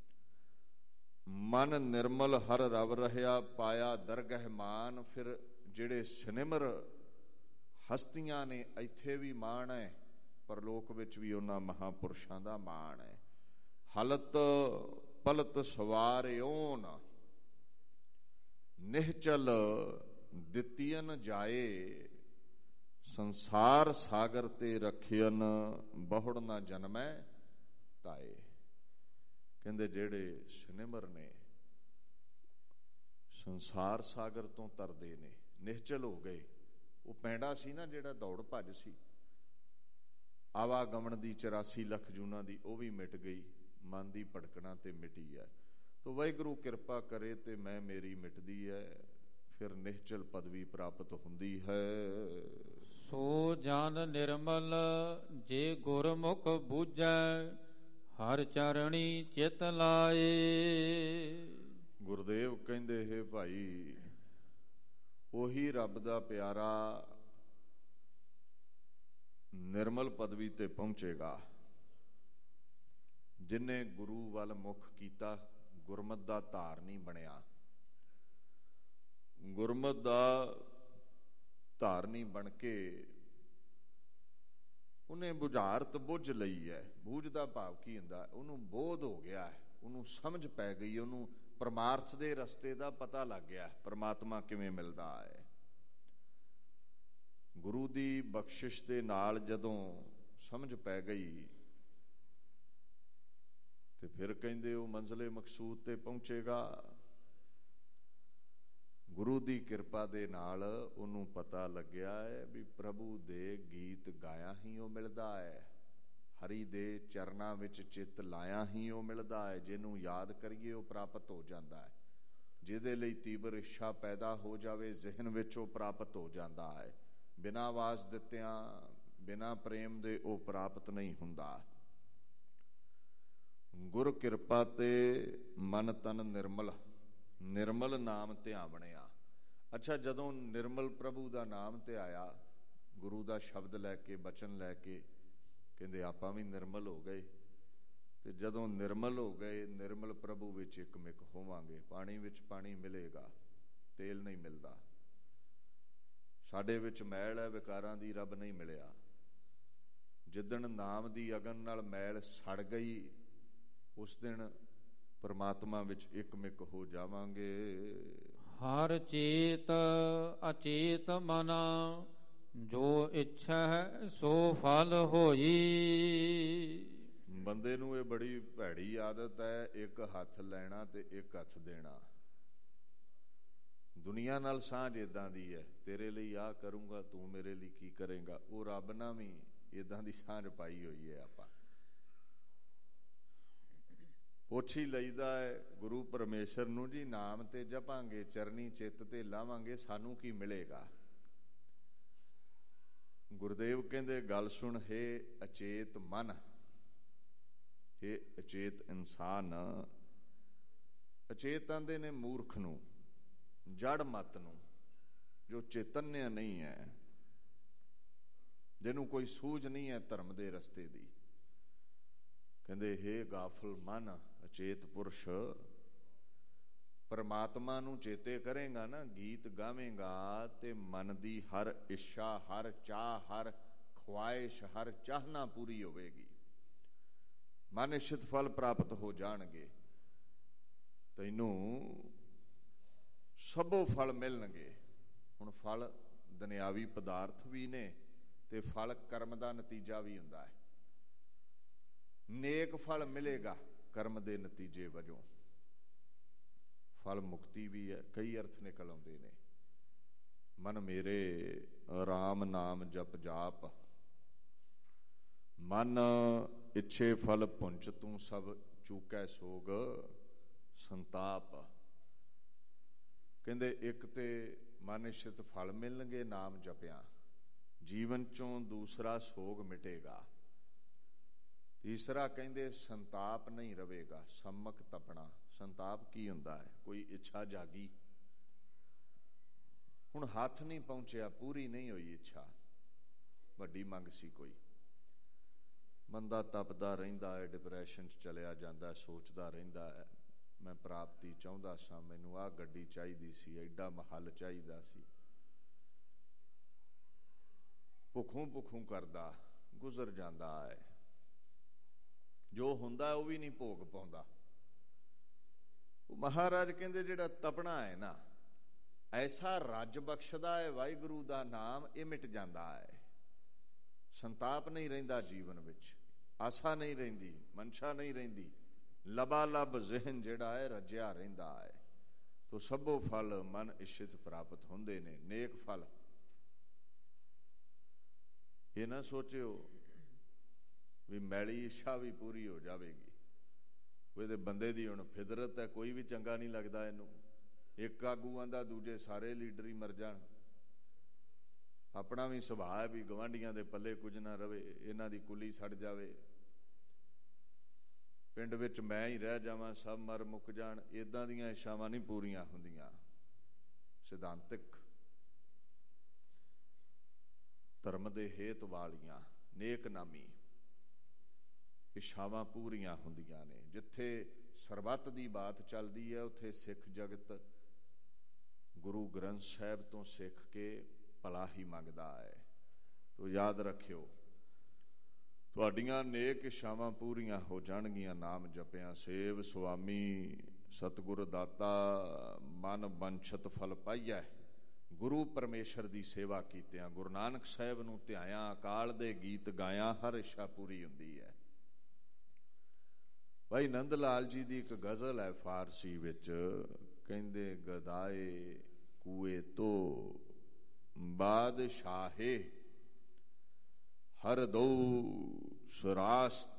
ਮਨ ਨਿਰਮਲ ਹਰ ਰਵ ਰਹਿਆ, ਪਾਇਆ ਦਰਗਹਿ ਮਾਨ। ਫਿਰ ਜਿਹੜੇ ਸਿਨਮਰ ਹਸਤੀਆਂ ਨੇ, ਇੱਥੇ ਵੀ ਮਾਣ ਹੈ, ਪਰਲੋਕ ਵਿੱਚ ਵੀ ਉਹਨਾਂ ਮਹਾਂਪੁਰਸ਼ਾਂ ਦਾ ਮਾਣ ਹੈ। ਹਲਤ ਪਲਤ ਸਵਾਰਿਓਨ, ਨਿਹਚਲ ਦਿੱਤੀਨ ਜਾਏ। ਸੰਸਾਰ ਸਾਗਰ ਤੇ ਰੱਖਿਅਨ, ਬਹੁੜ ਨਾ ਜਨਮੈ ਤਾਏ। ਕਹਿੰਦੇ ਜਿਹੜੇ ਸਿਨਮਰ ਨੇ ਸੰਸਾਰ ਸਾਗਰ ਤੋਂ ਤਰਦੇ ਨੇ, ਨਿਹਚਲ ਹੋ ਗਏ। ਉਹ ਪੈਂਡਾ ਸੀ ਨਾ ਜਿਹੜਾ ਦੌੜ ਭੱਜ ਸੀ, ਆਵਾਗਮਨ ਦੀ 84 ਲੱਖ ਜੂਨਾਂ ਦੀ, ਉਹ ਵੀ ਮਿਟ ਗਈ। ਮਨ ਦੀ ਭੜਕਣਾ ਤੇ ਮਿਟੀ ਹੈ। ਤੋ ਵਾਹਿਗੁਰੂ ਕਿਰਪਾ ਕਰੇ ਤੇ ਮੇਰੀ ਮਿਟਦੀ ਹੈ। ਫਿਰ ਨਿਹਚਲ ਪਦਵੀ ਪ੍ਰਾਪਤ ਹੁੰਦੀ ਹੈ। ਸੋ ਜਨ ਨਿਰਮਲ ਜੇ ਗੁਰਮੁਖ ਬੂਝੈ, ਹਰ ਚਰਣੀ ਚਿਤ ਲਾਏ। ਗੁਰਦੇਵ ਕਹਿੰਦੇ ਹੈ ਭਾਈ, ਉਹੀ ਰੱਬ ਦਾ ਪਿਆਰਾ ਨਿਰਮਲ ਪਦਵੀ ਤੇ ਪਹੁੰਚੇਗਾ ਜਿਨੇ ਗੁਰੂ ਵੱਲ ਮੁਖ ਕੀਤਾ, ਗੁਰਮਤ ਦਾ ਧਾਰਨੀ ਬਣਿਆ। ਗੁਰਮਤ ਦਾ ਧਾਰਨੀ ਬਣ ਕੇ ਉਹਨੇ ਬੁਝਾਰਤ ਬੁੱਝ ਲਈ ਹੈ। ਬੂਝ ਦਾ ਭਾਵ ਕੀ ਹੁੰਦਾ? ਉਹਨੂੰ ਬੋਧ ਹੋ ਗਿਆ ਹੈ, ਉਹਨੂੰ ਸਮਝ ਪੈ ਗਈ, ਉਹਨੂੰ ਪਰਮਾਰਥ ਦੇ ਰਸਤੇ ਦਾ ਪਤਾ ਲੱਗ ਗਿਆ, ਪਰਮਾਤਮਾ ਕਿਵੇਂ ਮਿਲਦਾ ਹੈ। ਗੁਰੂ ਦੀ ਬਖਸ਼ਿਸ਼ ਦੇ ਨਾਲ ਜਦੋਂ ਸਮਝ ਪੈ ਗਈ ਤੇ ਫਿਰ ਕਹਿੰਦੇ ਉਹ ਮੰਜ਼ਲੇ ਮਕਸੂਦ ਤੇ ਪਹੁੰਚੇਗਾ। ਗੁਰੂ ਦੀ ਕਿਰਪਾ ਦੇ ਨਾਲ ਉਹਨੂੰ ਪਤਾ ਲੱਗਿਆ ਹੈ ਵੀ ਪ੍ਰਭੂ ਦੇ ਗੀਤ ਗਾਇਆ ਹੀ ਉਹ ਮਿਲਦਾ ਹੈ, ਹਰੀ ਦੇ ਚਰਨਾਂ ਵਿੱਚ ਚਿੱਤ ਲਾਇਆ ਹੀ ਉਹ ਮਿਲਦਾ ਹੈ। ਜਿਹਨੂੰ ਯਾਦ ਕਰੀਏ ਉਹ ਪ੍ਰਾਪਤ ਹੋ ਜਾਂਦਾ ਹੈ। ਜਿਹਦੇ ਲਈ ਤੀਬਰ ਇੱਛਾ ਪੈਦਾ ਹੋ ਜਾਵੇ ਜ਼ਿਹਨ ਵਿੱਚ, ਉਹ ਪ੍ਰਾਪਤ ਹੋ ਜਾਂਦਾ ਹੈ। ਬਿਨਾਂ ਆਵਾਜ਼ ਦਿੱਤਿਆਂ, ਬਿਨਾਂ ਪ੍ਰੇਮ ਦੇ ਉਹ ਪ੍ਰਾਪਤ ਨਹੀਂ ਹੁੰਦਾ। ਗੁਰ ਕਿਰਪਾ ਤੇ ਮਨ ਤਨ ਨਿਰਮਲ, ਨਿਰਮਲ ਨਾਮ ਧਿਆਵਣਿਆ। ਅੱਛਾ, ਜਦੋਂ ਨਿਰਮਲ ਪ੍ਰਭੂ ਦਾ ਨਾਮ ਧਿਆਇਆ, ਗੁਰੂ ਦਾ ਸ਼ਬਦ ਲੈ ਕੇ, ਬਚਨ ਲੈ ਕੇ, ਕਹਿੰਦੇ ਆਪਾਂ ਵੀ ਨਿਰਮਲ ਹੋ ਗਏ। ਤੇ ਜਦੋਂ ਨਿਰਮਲ ਹੋ ਗਏ, ਨਿਰਮਲ ਪ੍ਰਭੂ ਵਿੱਚ ਇਕਮਿਕ ਹੋਵਾਂਗੇ। ਪਾਣੀ ਵਿੱਚ ਪਾਣੀ ਮਿਲੇਗਾ, ਤੇਲ ਨਹੀਂ ਮਿਲਦਾ। ਸਾਡੇ ਵਿੱਚ ਮੈਲ ਹੈ ਵਿਕਾਰਾਂ ਦੀ, ਰੱਬ ਨਹੀਂ ਮਿਲਿਆ। ਜਿੱਦਣ ਨਾਮ ਦੀ ਅਗਨ ਨਾਲ ਮੈਲ ਸੜ ਗਈ, ਉਸ ਦਿਨ ਪਰਮਾਤਮਾ ਵਿੱਚ ਇਕਮਿਕ ਹੋ ਜਾਵਾਂਗੇ। ਹਰ ਚੇਤ ਅਚੇਤ ਮਨਾ, ਜੋ ਇੱਛਾ ਹੈ ਸੋ ਫਲ ਹੋਈ। ਬੰਦੇ ਨੂੰ ਇਹ ਬੜੀ ਭੈੜੀ ਆਦਤ ਹੈ, ਇੱਕ ਹੱਥ ਲੈਣਾ ਤੇ ਇੱਕ ਹੱਥ ਦੇਣਾ। ਦੁਨੀਆ ਨਾਲ ਸਾਂਝ ਇਦਾਂ ਦੀ ਹੈ, ਤੇਰੇ ਲਈ ਆਹ ਕਰੂੰਗਾ, ਤੂੰ ਮੇਰੇ ਲਈ ਕੀ ਕਰੇਗਾ। ਉਹ ਰੱਬ ਨਾਲ ਵੀ ਇਦਾਂ ਦੀ ਸਾਂਝ ਪਾਈ ਹੋਈ ਹੈ। ਆਪਾਂ ਪੁੱਛ ਹੀ ਲਈਦਾ ਹੈ ਗੁਰੂ ਪਰਮੇਸ਼ਰ ਨੂੰ, ਜੀ ਨਾਮ ਤੇ ਜਪਾਂਗੇ, ਚਰਨੀ ਚਿੱਤ ਤੇ ਲਾਵਾਂਗੇ, ਸਾਨੂੰ ਕੀ ਮਿਲੇਗਾ। ਗੁਰਦੇਵ ਕਹਿੰਦੇ ਗੱਲ ਸੁਣ, ਹੈ ਅਚੇਤ ਮਨ, ਹੈ ਅਚੇਤ ਇਨਸਾਨ। ਅਚੇਤ ਆਂਦੇ ਨੇ ਮੂਰਖ ਨੂੰ, ਜੜ ਮਤ ਨੂੰ, ਜੋ ਚੇਤੰਨ ਨਹੀਂ ਹੈ, ਜਿਹਨੂੰ ਕੋਈ ਸੂਝ ਨਹੀਂ ਹੈ ਧਰਮ ਦੇ ਰਸਤੇ ਦੀ। ਕਹਿੰਦੇ ਹੇ ਗਾਫਲ ਮਨ, ਅਚੇਤ ਪੁਰਸ਼, ਪਰਮਾਤਮਾ ਨੂੰ ਚੇਤੇ ਕਰੇਗਾ ਨਾ, ਗੀਤ ਗਾਵੇਂਗਾ ਤੇ ਮਨ ਦੀ ਹਰ ਇੱਛਾ, ਹਰ ਚਾਹ, ਹਰ ਖੁਆਇਸ਼, ਹਰ ਚਾਹਨਾ ਪੂਰੀ ਹੋਵੇਗੀ। ਮਨ ਇਛਿਤ ਫਲ ਪ੍ਰਾਪਤ ਹੋ ਜਾਣਗੇ, ਤੈਨੂੰ ਸਭੋ ਫਲ ਮਿਲਣਗੇ। ਹੁਣ ਫਲ ਦੁਨਿਆਵੀ ਪਦਾਰਥ ਵੀ ਨੇ ਤੇ ਫਲ ਕਰਮ ਦਾ ਨਤੀਜਾ ਵੀ ਹੁੰਦਾ ਹੈ। ਨੇਕ ਫਲ ਮਿਲੇਗਾ ਕਰਮ ਦੇ ਨਤੀਜੇ ਵਜੋਂ। ਫਲ ਮੁਕਤੀ ਵੀ ਹੈ, ਕਈ ਅਰਥ ਨਿਕਲ ਆਉਂਦੇ ਨੇ। ਮਨ ਮੇਰੇ ਰਾਮ ਨਾਮ ਜਪ ਜਾਪ, ਮਨ ਇੱਛੇ ਫਲ ਪੁੰਚ, ਤੂੰ ਸਭ ਚੂਕੈ ਸੋਗ ਸੰਤਾਪ। ਕਹਿੰਦੇ ਇੱਕ ਤੇ ਮਨ ਇੱਛਤ ਫਲ ਮਿਲਣਗੇ ਨਾਮ ਜਪਿਆ, ਜੀਵਨ ਚੋਂ ਦੂਸਰਾ ਸੋਗ ਮਿਟੇਗਾ। ਤੀਸਰਾ ਕਹਿੰਦੇ ਸੰਤਾਪ ਨਹੀਂ ਰਵੇਗਾ, ਸੰਮਕ ਤਪਣਾ। ਸੰਤਾਪ ਕੀ ਹੁੰਦਾ ਹੈ? ਕੋਈ ਇੱਛਾ ਜਾਗੀ, ਹੁਣ ਹੱਥ ਨਹੀਂ ਪਹੁੰਚਿਆ, ਪੂਰੀ ਨਹੀਂ ਹੋਈ ਇੱਛਾ, ਵੱਡੀ ਮੰਗ ਸੀ ਕੋਈ, ਬੰਦਾ ਤਪਦਾ ਰਹਿੰਦਾ ਹੈ, ਡਿਪਰੈਸ਼ਨ 'ਚ ਚਲਿਆ ਜਾਂਦਾ, ਸੋਚਦਾ ਰਹਿੰਦਾ ਹੈ, ਮੈਂ ਪ੍ਰਾਪਤੀ ਚਾਹੁੰਦਾ ਸਾਂ, ਮੈਨੂੰ ਆਹ ਗੱਡੀ ਚਾਹੀਦੀ ਸੀ, ਐਡਾ ਮਹੱਲ ਚਾਹੀਦਾ ਸੀ, ਭੁੱਖੋਂ ਕਰਦਾ ਗੁਜ਼ਰ ਜਾਂਦਾ ਹੈ। ਜੋ ਹੁੰਦਾ ਉਹ ਵੀ ਨਹੀਂ ਭੋਗ ਪਾਉਂਦਾ। ਉਹ ਮਹਾਰਾਜ ਕਹਿੰਦੇ ਜਿਹੜਾ ਤਪਣਾ ਹੈ ਨਾ, ਐਸਾ ਰੱਜ ਬਖਸ਼ਦਾ ਹੈ ਵਾਹਿਗੁਰੂ ਦਾ ਨਾਮ, ਇਹ ਮਿਟ ਜਾਂਦਾ ਹੈ। ਸੰਤਾਪ ਨਹੀਂ ਰਹਿੰਦਾ ਜੀਵਨ ਵਿੱਚ, ਆਸਾ ਨਹੀਂ ਰਹਿੰਦੀ, ਮਨਸ਼ਾ ਨਹੀਂ ਰਹਿੰਦੀ, ਲਬਾਲਬ ਜ਼ਿਹਨ ਜਿਹੜਾ ਹੈ ਰੱਜਿਆ ਰਹਿੰਦਾ ਹੈ। ਤੋ ਸਭੋ ਫਲ ਮਨ ਇੱਛਿਤ ਪ੍ਰਾਪਤ ਹੁੰਦੇ ਨੇ, ਨੇਕ ਫਲ। ਇਹ ਨਾ ਸੋਚਿਓ ਵੀ ਮੈਲੀ ਇੱਛਾ ਵੀ ਪੂਰੀ ਹੋ ਜਾਵੇਗੀ। ਉਹਦੇ ਬੰਦੇ ਦੀ ਹੁਣ ਫਿਦਰਤ ਹੈ, ਕੋਈ ਵੀ ਚੰਗਾ ਨਹੀਂ ਲੱਗਦਾ ਇਹਨੂੰ। ਇੱਕ ਆਗੂ ਆਂਦਾ ਦੂਜੇ ਸਾਰੇ ਲੀਡਰ ਹੀ ਮਰ ਜਾਣ। ਆਪਣਾ ਵੀ ਸੁਭਾਅ ਹੈ ਵੀ ਗਵਾਂਢੀਆਂ ਦੇ ਪੱਲੇ ਕੁਝ ਨਾ ਰਵੇ, ਇਹਨਾਂ ਦੀ ਕੁੱਲੀ ਸੜ ਜਾਵੇ, ਪਿੰਡ ਵਿੱਚ ਮੈਂ ਹੀ ਰਹਿ ਜਾਵਾਂ, ਸਭ ਮਰ ਮੁੱਕ ਜਾਣ। ਇੱਦਾਂ ਦੀਆਂ ਇੱਛਾਵਾਂ ਨਹੀਂ ਪੂਰੀਆਂ ਹੁੰਦੀਆਂ। ਸਿਧਾਂਤਿਕ ਧਰਮ ਦੇ ਹੇਤ ਵਾਲੀਆਂ ਨੇਕ ਨਾਮੀ ਇੱਛਾਵਾਂ ਪੂਰੀਆਂ ਹੁੰਦੀਆਂ ਨੇ। ਜਿੱਥੇ ਸਰਬੱਤ ਦੀ ਬਾਤ ਚੱਲਦੀ ਹੈ ਉੱਥੇ ਸਿੱਖ ਜਗਤ ਗੁਰੂ ਗ੍ਰੰਥ ਸਾਹਿਬ ਤੋਂ ਸਿੱਖ ਕੇ ਭਲਾ ਹੀ ਮੰਗਦਾ ਹੈ। ਤੋ ਯਾਦ ਰੱਖਿਓ, ਤੁਹਾਡੀਆਂ ਨੇਕ ਇੱਛਾਵਾਂ ਪੂਰੀਆਂ ਹੋ ਜਾਣਗੀਆਂ ਨਾਮ ਜਪਿਆਂ। ਸੇਵ ਸੁਆਮੀ ਸਤਿਗੁਰ ਦਾਤਾ, ਮਨ ਬੰਛਤ ਫਲ ਪਾਈਐ। ਗੁਰੂ ਪਰਮੇਸ਼ਰ ਦੀ ਸੇਵਾ ਕੀਤਿਆਂ, ਗੁਰੂ ਨਾਨਕ ਸਾਹਿਬ ਨੂੰ ਧਿਆਇਆ, ਅਕਾਲ ਦੇ ਗੀਤ ਗਾਇਆ, ਹਰ ਇੱਛਾ ਪੂਰੀ ਹੁੰਦੀ ਹੈ। ਭਾਈ ਨੰਦ ਲਾਲ ਜੀ ਦੀ ਇੱਕ ਗਜ਼ਲ ਹੈ ਫਾਰਸੀ ਵਿੱਚ, ਕਹਿੰਦੇ ਗਦਾਏ ਕੂਏ ਤੋਂ ਬਾਦਸ਼ਾਹੇ ਹਰ ਦੋ ਸਰਾਸਤ,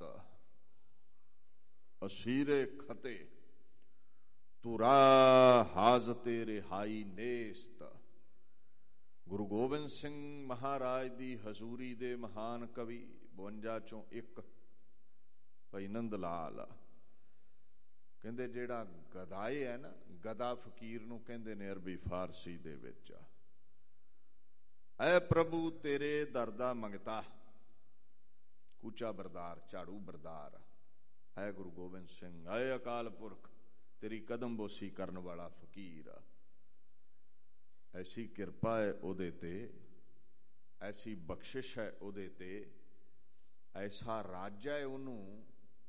ਅਸੀਰੇ ਖਤੇ ਤੁਰਾ ਹਾਜ਼ਤੇ ਰਿਹਾਈ ਨੇਸਤ। ਗੁਰੂ ਗੋਬਿੰਦ ਸਿੰਘ ਮਹਾਰਾਜ ਦੀ ਹਜ਼ੂਰੀ ਦੇ ਮਹਾਨ ਕਵੀ 52 ਚੋਂ ਇੱਕ ਭਾਈ ਨੰਦ ਲਾਲ ਕਹਿੰਦੇ ਜਿਹੜਾ ਗਦਾਏ ਹੈ ਨਾ, ਗਦਾ ਫਕੀਰ ਨੂੰ ਕਹਿੰਦੇ ਨੇ ਅਰਬੀ ਫਾਰਸੀ ਦੇ ਵਿੱਚ। ਐ ਪ੍ਰਭੂ ਤੇਰੇ ਦਰ ਦਾ ਮੰਗਤਾ, ਕੂਚਾ ਬਰਦਾਰ, ਝਾੜੂ ਬਰਦਾਰ। ਐ ਗੁਰੂ ਗੋਬਿੰਦ ਸਿੰਘ, ਐ ਅਕਾਲ ਪੁਰਖ ਤੇਰੀ ਕਦਮ ਬੋਸੀ ਕਰਨ ਵਾਲਾ ਫਕੀਰ। ਐਸੀ ਕਿਰਪਾ ਹੈ ਉਹਦੇ ਤੇ, ਐਸੀ ਬਖਸ਼ਿਸ਼ ਹੈ ਉਹਦੇ ਤੇ, ਐਸਾ ਰਾਜ ਹੈ ਉਹਨੂੰ,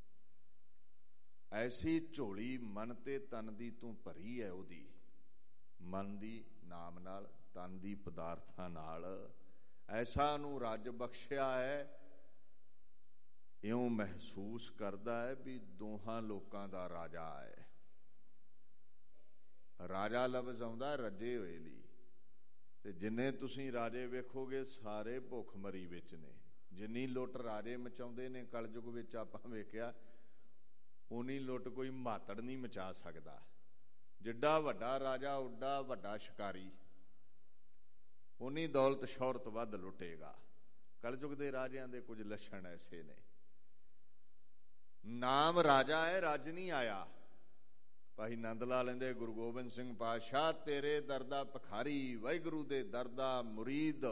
ਐਸੀ ਝੋਲੀ ਮਨ ਤੇ ਤਨ ਦੀ ਤੂੰ ਭਰੀ ਹੈ ਉਹਦੀ। ਮਨ ਦੀ ਨਾਮ ਨਾਲ, ਤਨ ਦੀ ਪਦਾਰਥਾਂ ਨਾਲ, ਐਸਾ ਉਹਨੂੰ ਰੱਜ ਬਖਸ਼ਿਆ ਹੈ, ਇਉਂ ਮਹਿਸੂਸ ਕਰਦਾ ਹੈ ਵੀ ਦੋਹਾਂ ਲੋਕਾਂ ਦਾ ਰਾਜਾ ਹੈ। ਰਾਜਾ ਲਫ਼ਜ਼ ਆਉਂਦਾ ਰੱਜੇ ਹੋਏ ਲਈ, ਤੇ ਜਿੰਨੇ ਤੁਸੀਂ ਰਾਜੇ ਵੇਖੋਗੇ ਸਾਰੇ ਭੁੱਖਮਰੀ ਵਿੱਚ ਨੇ। ਜਿੰਨੀ ਲੁੱਟ ਰਾਜੇ ਮਚਾਉਂਦੇ ਨੇ ਕਲਯੁਗ ਵਿੱਚ ਆਪਾਂ ਵੇਖਿਆ, ਉਨੀ ਲੁੱਟ ਕੋਈ ਮਾਤੜ ਨਹੀਂ ਮਚਾ ਸਕਦਾ। ਜਿੱਡਾ ਵੱਡਾ ਰਾਜਾ ਉੱਡਾ ਵੱਡਾ ਸ਼ਿਕਾਰੀ, ਉਨੀ ਦੌਲਤ ਸ਼ੌਹਰਤ ਵੱਧ ਲੁੱਟੇਗਾ। ਕਲਯੁਗ ਦੇ ਰਾਜਿਆਂ ਦੇ ਕੁਝ ਲੱਛਣ ਐਸੇ ਨੇ। ਨਾਮ ਰਾਜਾ ਹੈ, ਰੱਜ ਨਹੀਂ ਆਇਆ। ਭਾਈ ਨੰਦ ਲਾਲ ਲੈਂਦੇ ਗੁਰੂ ਗੋਬਿੰਦ ਸਿੰਘ ਪਾਤਸ਼ਾਹ ਤੇਰੇ ਦਰ ਦਾ ਭਿਖਾਰੀ, ਵਾਹਿਗੁਰੂ ਦੇ ਦਰ ਦਾ ਮੁਰੀਦ।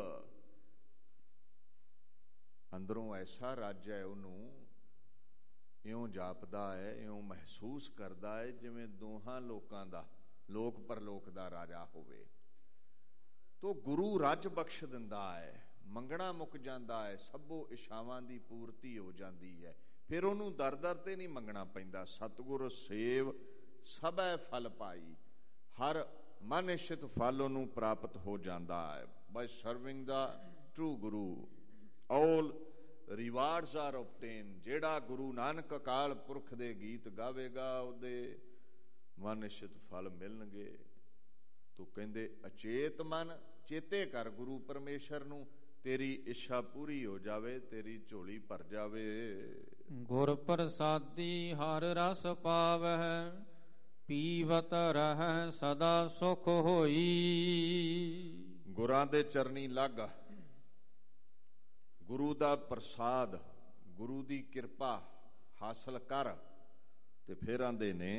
ਅੰਦਰੋਂ ਐਸਾ ਰੱਜ ਹੈ, ਉਹਨੂੰ ਇਉਂ ਜਾਪਦਾ ਹੈ, ਇਉਂ ਮਹਿਸੂਸ ਕਰਦਾ ਹੈ ਜਿਵੇਂ ਦੋਹਾਂ ਲੋਕਾਂ ਦਾ, ਲੋਕ ਪਰਲੋਕ ਦਾ ਰਾਜਾ ਹੋਵੇ। ਤੋ ਗੁਰੂ ਰੱਜ ਬਖਸ਼ ਦਿੰਦਾ ਹੈ, ਮੰਗਣਾ ਮੁੱਕ ਜਾਂਦਾ ਹੈ, ਸਭੋ ਇਛਾਵਾਂ ਦੀ ਪੂਰਤੀ ਹੋ ਜਾਂਦੀ ਹੈ। ਫਿਰ ਉਹਨੂੰ ਦਰ ਦਰ ਤੇ ਨਹੀਂ ਮੰਗਣਾ ਪੈਂਦਾ। ਸਤਿਗੁਰ ਸੇਵ ਸਭੈ ਫਲ ਪਾਈ, ਹਰ ਮਨ ਇਛਿਤ ਫਲ ਉਹਨੂੰ ਪ੍ਰਾਪਤ ਹੋ ਜਾਂਦਾ ਹੈ। By serving the true guru all rewards are obtain. ਜਿਹੜਾ ਗੁਰੂ ਨਾਨਕ ਅਕਾਲ ਪੁਰਖ ਦੇ ਗੀਤ ਗਾਵੇਗਾ ਉਹਦੇ ਮਨ ਇਛਿਤ ਫਲ ਮਿਲਣਗੇ। ਤੂੰ ਕਹਿੰਦੇ ਅਚੇਤ ਮਨ ਚੇਤੇ ਕਰ ਗੁਰੂ ਪਰਮੇਸ਼ਰ ਨੂੰ, ਤੇਰੀ ਇੱਛਾ ਪੂਰੀ ਹੋ ਜਾਵੇ, ਤੇਰੀ ਝੋਲੀ ਭਰ ਜਾਵੇ। ਗੁਰ ਪ੍ਰਸਾਦੀ ਹਰ ਰਸ ਪਾਵਹਿ, ਪੀਵਤ ਰਹਿ ਸਦਾ ਸੁਖ ਹੋਈ। ਗੁਰਾਂ ਦੇ ਚਰਨੀ ਲੱਗ, ਗੁਰੂ ਦਾ ਪ੍ਰਸਾਦ, ਗੁਰੂ ਦੀ ਕਿਰਪਾ ਹਾਸਲ ਕਰ। ਤੇ ਫਿਰ ਆਂਦੇ ਨੇ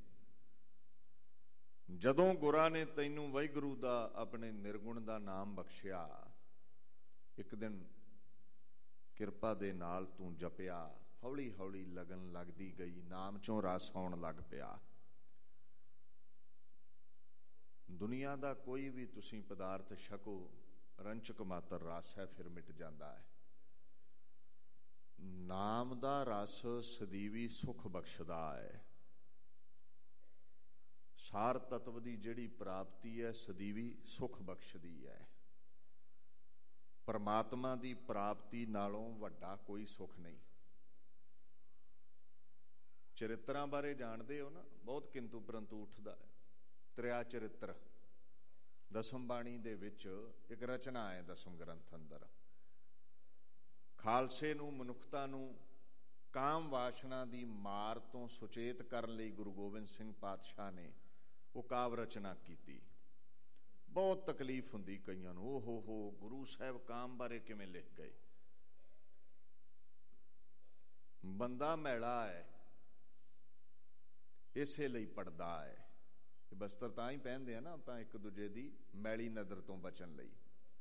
ਜਦੋਂ ਗੁਰਾਂ ਨੇ ਤੈਨੂੰ ਵਾਹਿਗੁਰੂ ਦਾ ਆਪਣੇ ਨਿਰਗੁਣ ਦਾ ਨਾਮ ਬਖਸ਼ਿਆ, ਇੱਕ ਦਿਨ ਕਿਰਪਾ ਦੇ ਨਾਲ ਤੂੰ ਜਪਿਆ, ਹੌਲੀ ਹੌਲੀ ਲਗਨ ਲੱਗਦੀ ਗਈ, ਨਾਮ ਚੋਂ ਰਸ ਆਉਣ ਲੱਗ ਪਿਆ। ਦੁਨੀਆ ਦਾ ਕੋਈ ਵੀ ਤੁਸੀਂ ਪਦਾਰਥ ਛਕੋ, ਰੰਚਕ ਮਾਤਰ ਰਸ ਹੈ, ਫਿਰ ਮਿਟ ਜਾਂਦਾ ਹੈ। ਨਾਮ ਦਾ ਰਸ ਸਦੀਵੀ ਸੁਖ ਬਖਸ਼ਦਾ ਹੈ। ਸਾਰ ਤਤਵ ਦੀ ਜਿਹੜੀ ਪ੍ਰਾਪਤੀ ਹੈ ਸਦੀਵੀ ਸੁਖ ਬਖਸ਼ਦੀ ਹੈ। ਪਰਮਾਤਮਾ ਦੀ ਪ੍ਰਾਪਤੀ ਨਾਲੋਂ ਵੱਡਾ ਕੋਈ ਸੁਖ ਨਹੀਂ। ਚਰਿੱਤਰਾਂ ਬਾਰੇ ਜਾਣਦੇ ਹੋ ਨਾ, ਬਹੁਤ ਕਿੰਤੂ ਪਰੰਤੂ ਉੱਠਦਾ ਹੈ। ਤ੍ਰਿਆ ਚਰਿੱਤਰ ਦਸਮ ਬਾਣੀ ਦੇ ਵਿੱਚ ਇੱਕ ਰਚਨਾ ਹੈ ਦਸਮ ਗ੍ਰੰਥ ਅੰਦਰ। ਖਾਲਸੇ ਨੂੰ, ਮਨੁੱਖਤਾ ਨੂੰ ਕਾਮ ਵਾਸ਼ਨਾ ਦੀ ਮਾਰ ਤੋਂ ਸੁਚੇਤ ਕਰਨ ਲਈ ਗੁਰੂ ਗੋਬਿੰਦ ਸਿੰਘ ਪਾਤਸ਼ਾਹ ਨੇ ਉਹ ਕਾਵ ਰਚਨਾ ਕੀਤੀ। ਬਹੁਤ ਤਕਲੀਫ ਹੁੰਦੀ ਕਈਆਂ ਨੂੰ, ਓਹੋ ਗੁਰੂ ਸਾਹਿਬ ਕਾਮ ਬਾਰੇ ਕਿਵੇਂ ਲਿਖ ਗਏ। ਬੰਦਾ ਮੈਲਾ ਹੈ, ਇਸੇ ਲਈ ਪੜਦਾ ਹੈ। ਬਸਤਰ ਤਾਂ ਹੀ ਪਹਿਨਦੇ ਆ ਨਾ ਆਪਾਂ ਇੱਕ ਦੂਜੇ ਦੀ ਮੈਲੀ ਨਜ਼ਰ ਤੋਂ ਬਚਣ ਲਈ।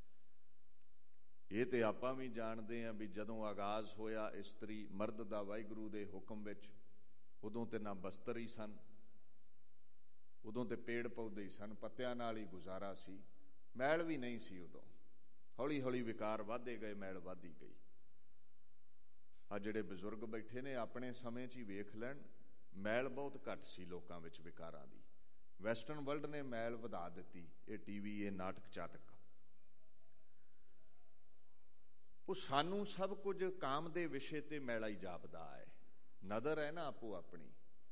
ਇਹ ਤੇ ਆਪਾਂ ਵੀ ਜਾਣਦੇ ਹਾਂ ਵੀ ਜਦੋਂ ਆਗਾਜ਼ ਹੋਇਆ ਇਸਤਰੀ ਮਰਦ ਦਾ ਵਾਹਿਗੁਰੂ ਦੇ ਹੁਕਮ ਵਿੱਚ, ਉਦੋਂ ਤੇ ਨਾ ਬਸਤਰ ਹੀ ਸਨ, ਉਦੋਂ ਤੇ ਪੇੜ ਪੌਦੇ ਹੀ ਸਨ, ਪੱਤਿਆਂ ਨਾਲ ਹੀ ਗੁਜ਼ਾਰਾ ਸੀ, ਮੈਲ ਵੀ ਨਹੀਂ ਸੀ ਉਦੋਂ। ਹੌਲੀ ਹੌਲੀ ਵਿਕਾਰ ਵੱਧਦੇ ਗਏ, ਮੈਲ ਵੱਧਦੀ ਗਈ। ਆ ਜਿਹੜੇ ਬਜ਼ੁਰਗ ਬੈਠੇ ਨੇ ਆਪਣੇ ਸਮੇਂ 'ਚ ਹੀ ਵੇਖ ਲੈਣ, ਮੈਲ ਬਹੁਤ ਘੱਟ ਸੀ ਲੋਕਾਂ ਵਿੱਚ ਵਿਕਾਰਾਂ ਦੀ। ਵੈਸਟਰਨ ਵਰਲਡ ਨੇ ਮੈਲ ਵਧਾ ਦਿੱਤੀ, ਇਹ ਟੀਵੀ, ਇਹ ਨਾਟਕ ਚਾਤਕ। ਉਹ ਸਾਨੂੰ ਸਭ ਕੁਝ ਕਾਮ ਦੇ ਵਿਸ਼ੇ ਤੇ ਮੈਲਾ ਹੀ ਜਾਪਦਾ ਹੈ। ਨਜ਼ਰ ਹੈ ਨਾ ਆਪੋ ਆਪਣੀ।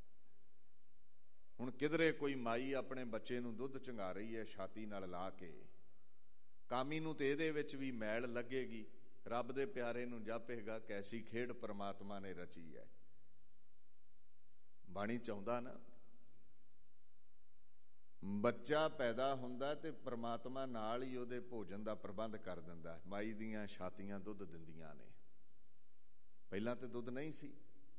ਹੁਣ ਕਿਧਰੇ ਕੋਈ ਮਾਈ ਆਪਣੇ ਬੱਚੇ ਨੂੰ ਦੁੱਧ ਚੰਗਾ ਰਹੀ ਹੈ ਛਾਤੀ ਨਾਲ ਲਾ ਕੇ, ਕਾਮੀ ਨੂੰ ਤੇ ਇਹਦੇ ਵਿੱਚ ਵੀ ਮੈਲ ਲੱਗੇਗੀ। ਰੱਬ ਦੇ ਪਿਆਰੇ ਨੂੰ ਜਾਪੇਗਾ ਕੈਸੀ ਖੇਡ ਪਰਮਾਤਮਾ ਨੇ ਰਚੀ ਹੈ। ਬਾਣੀ ਚਾਹੁੰਦਾ ਨਾ, ਬੱਚਾ ਪੈਦਾ ਹੁੰਦਾ ਤੇ ਪਰਮਾਤਮਾ ਨਾਲ ਹੀ ਉਹਦੇ ਭੋਜਨ ਦਾ ਪ੍ਰਬੰਧ ਕਰ ਦਿੰਦਾ। ਮਾਈ ਦੀਆਂ ਛਾਤੀਆਂ ਦੁੱਧ ਦਿੰਦੀਆਂ ਨੇ, ਪਹਿਲਾਂ ਤੇ ਦੁੱਧ ਨਹੀਂ ਸੀ।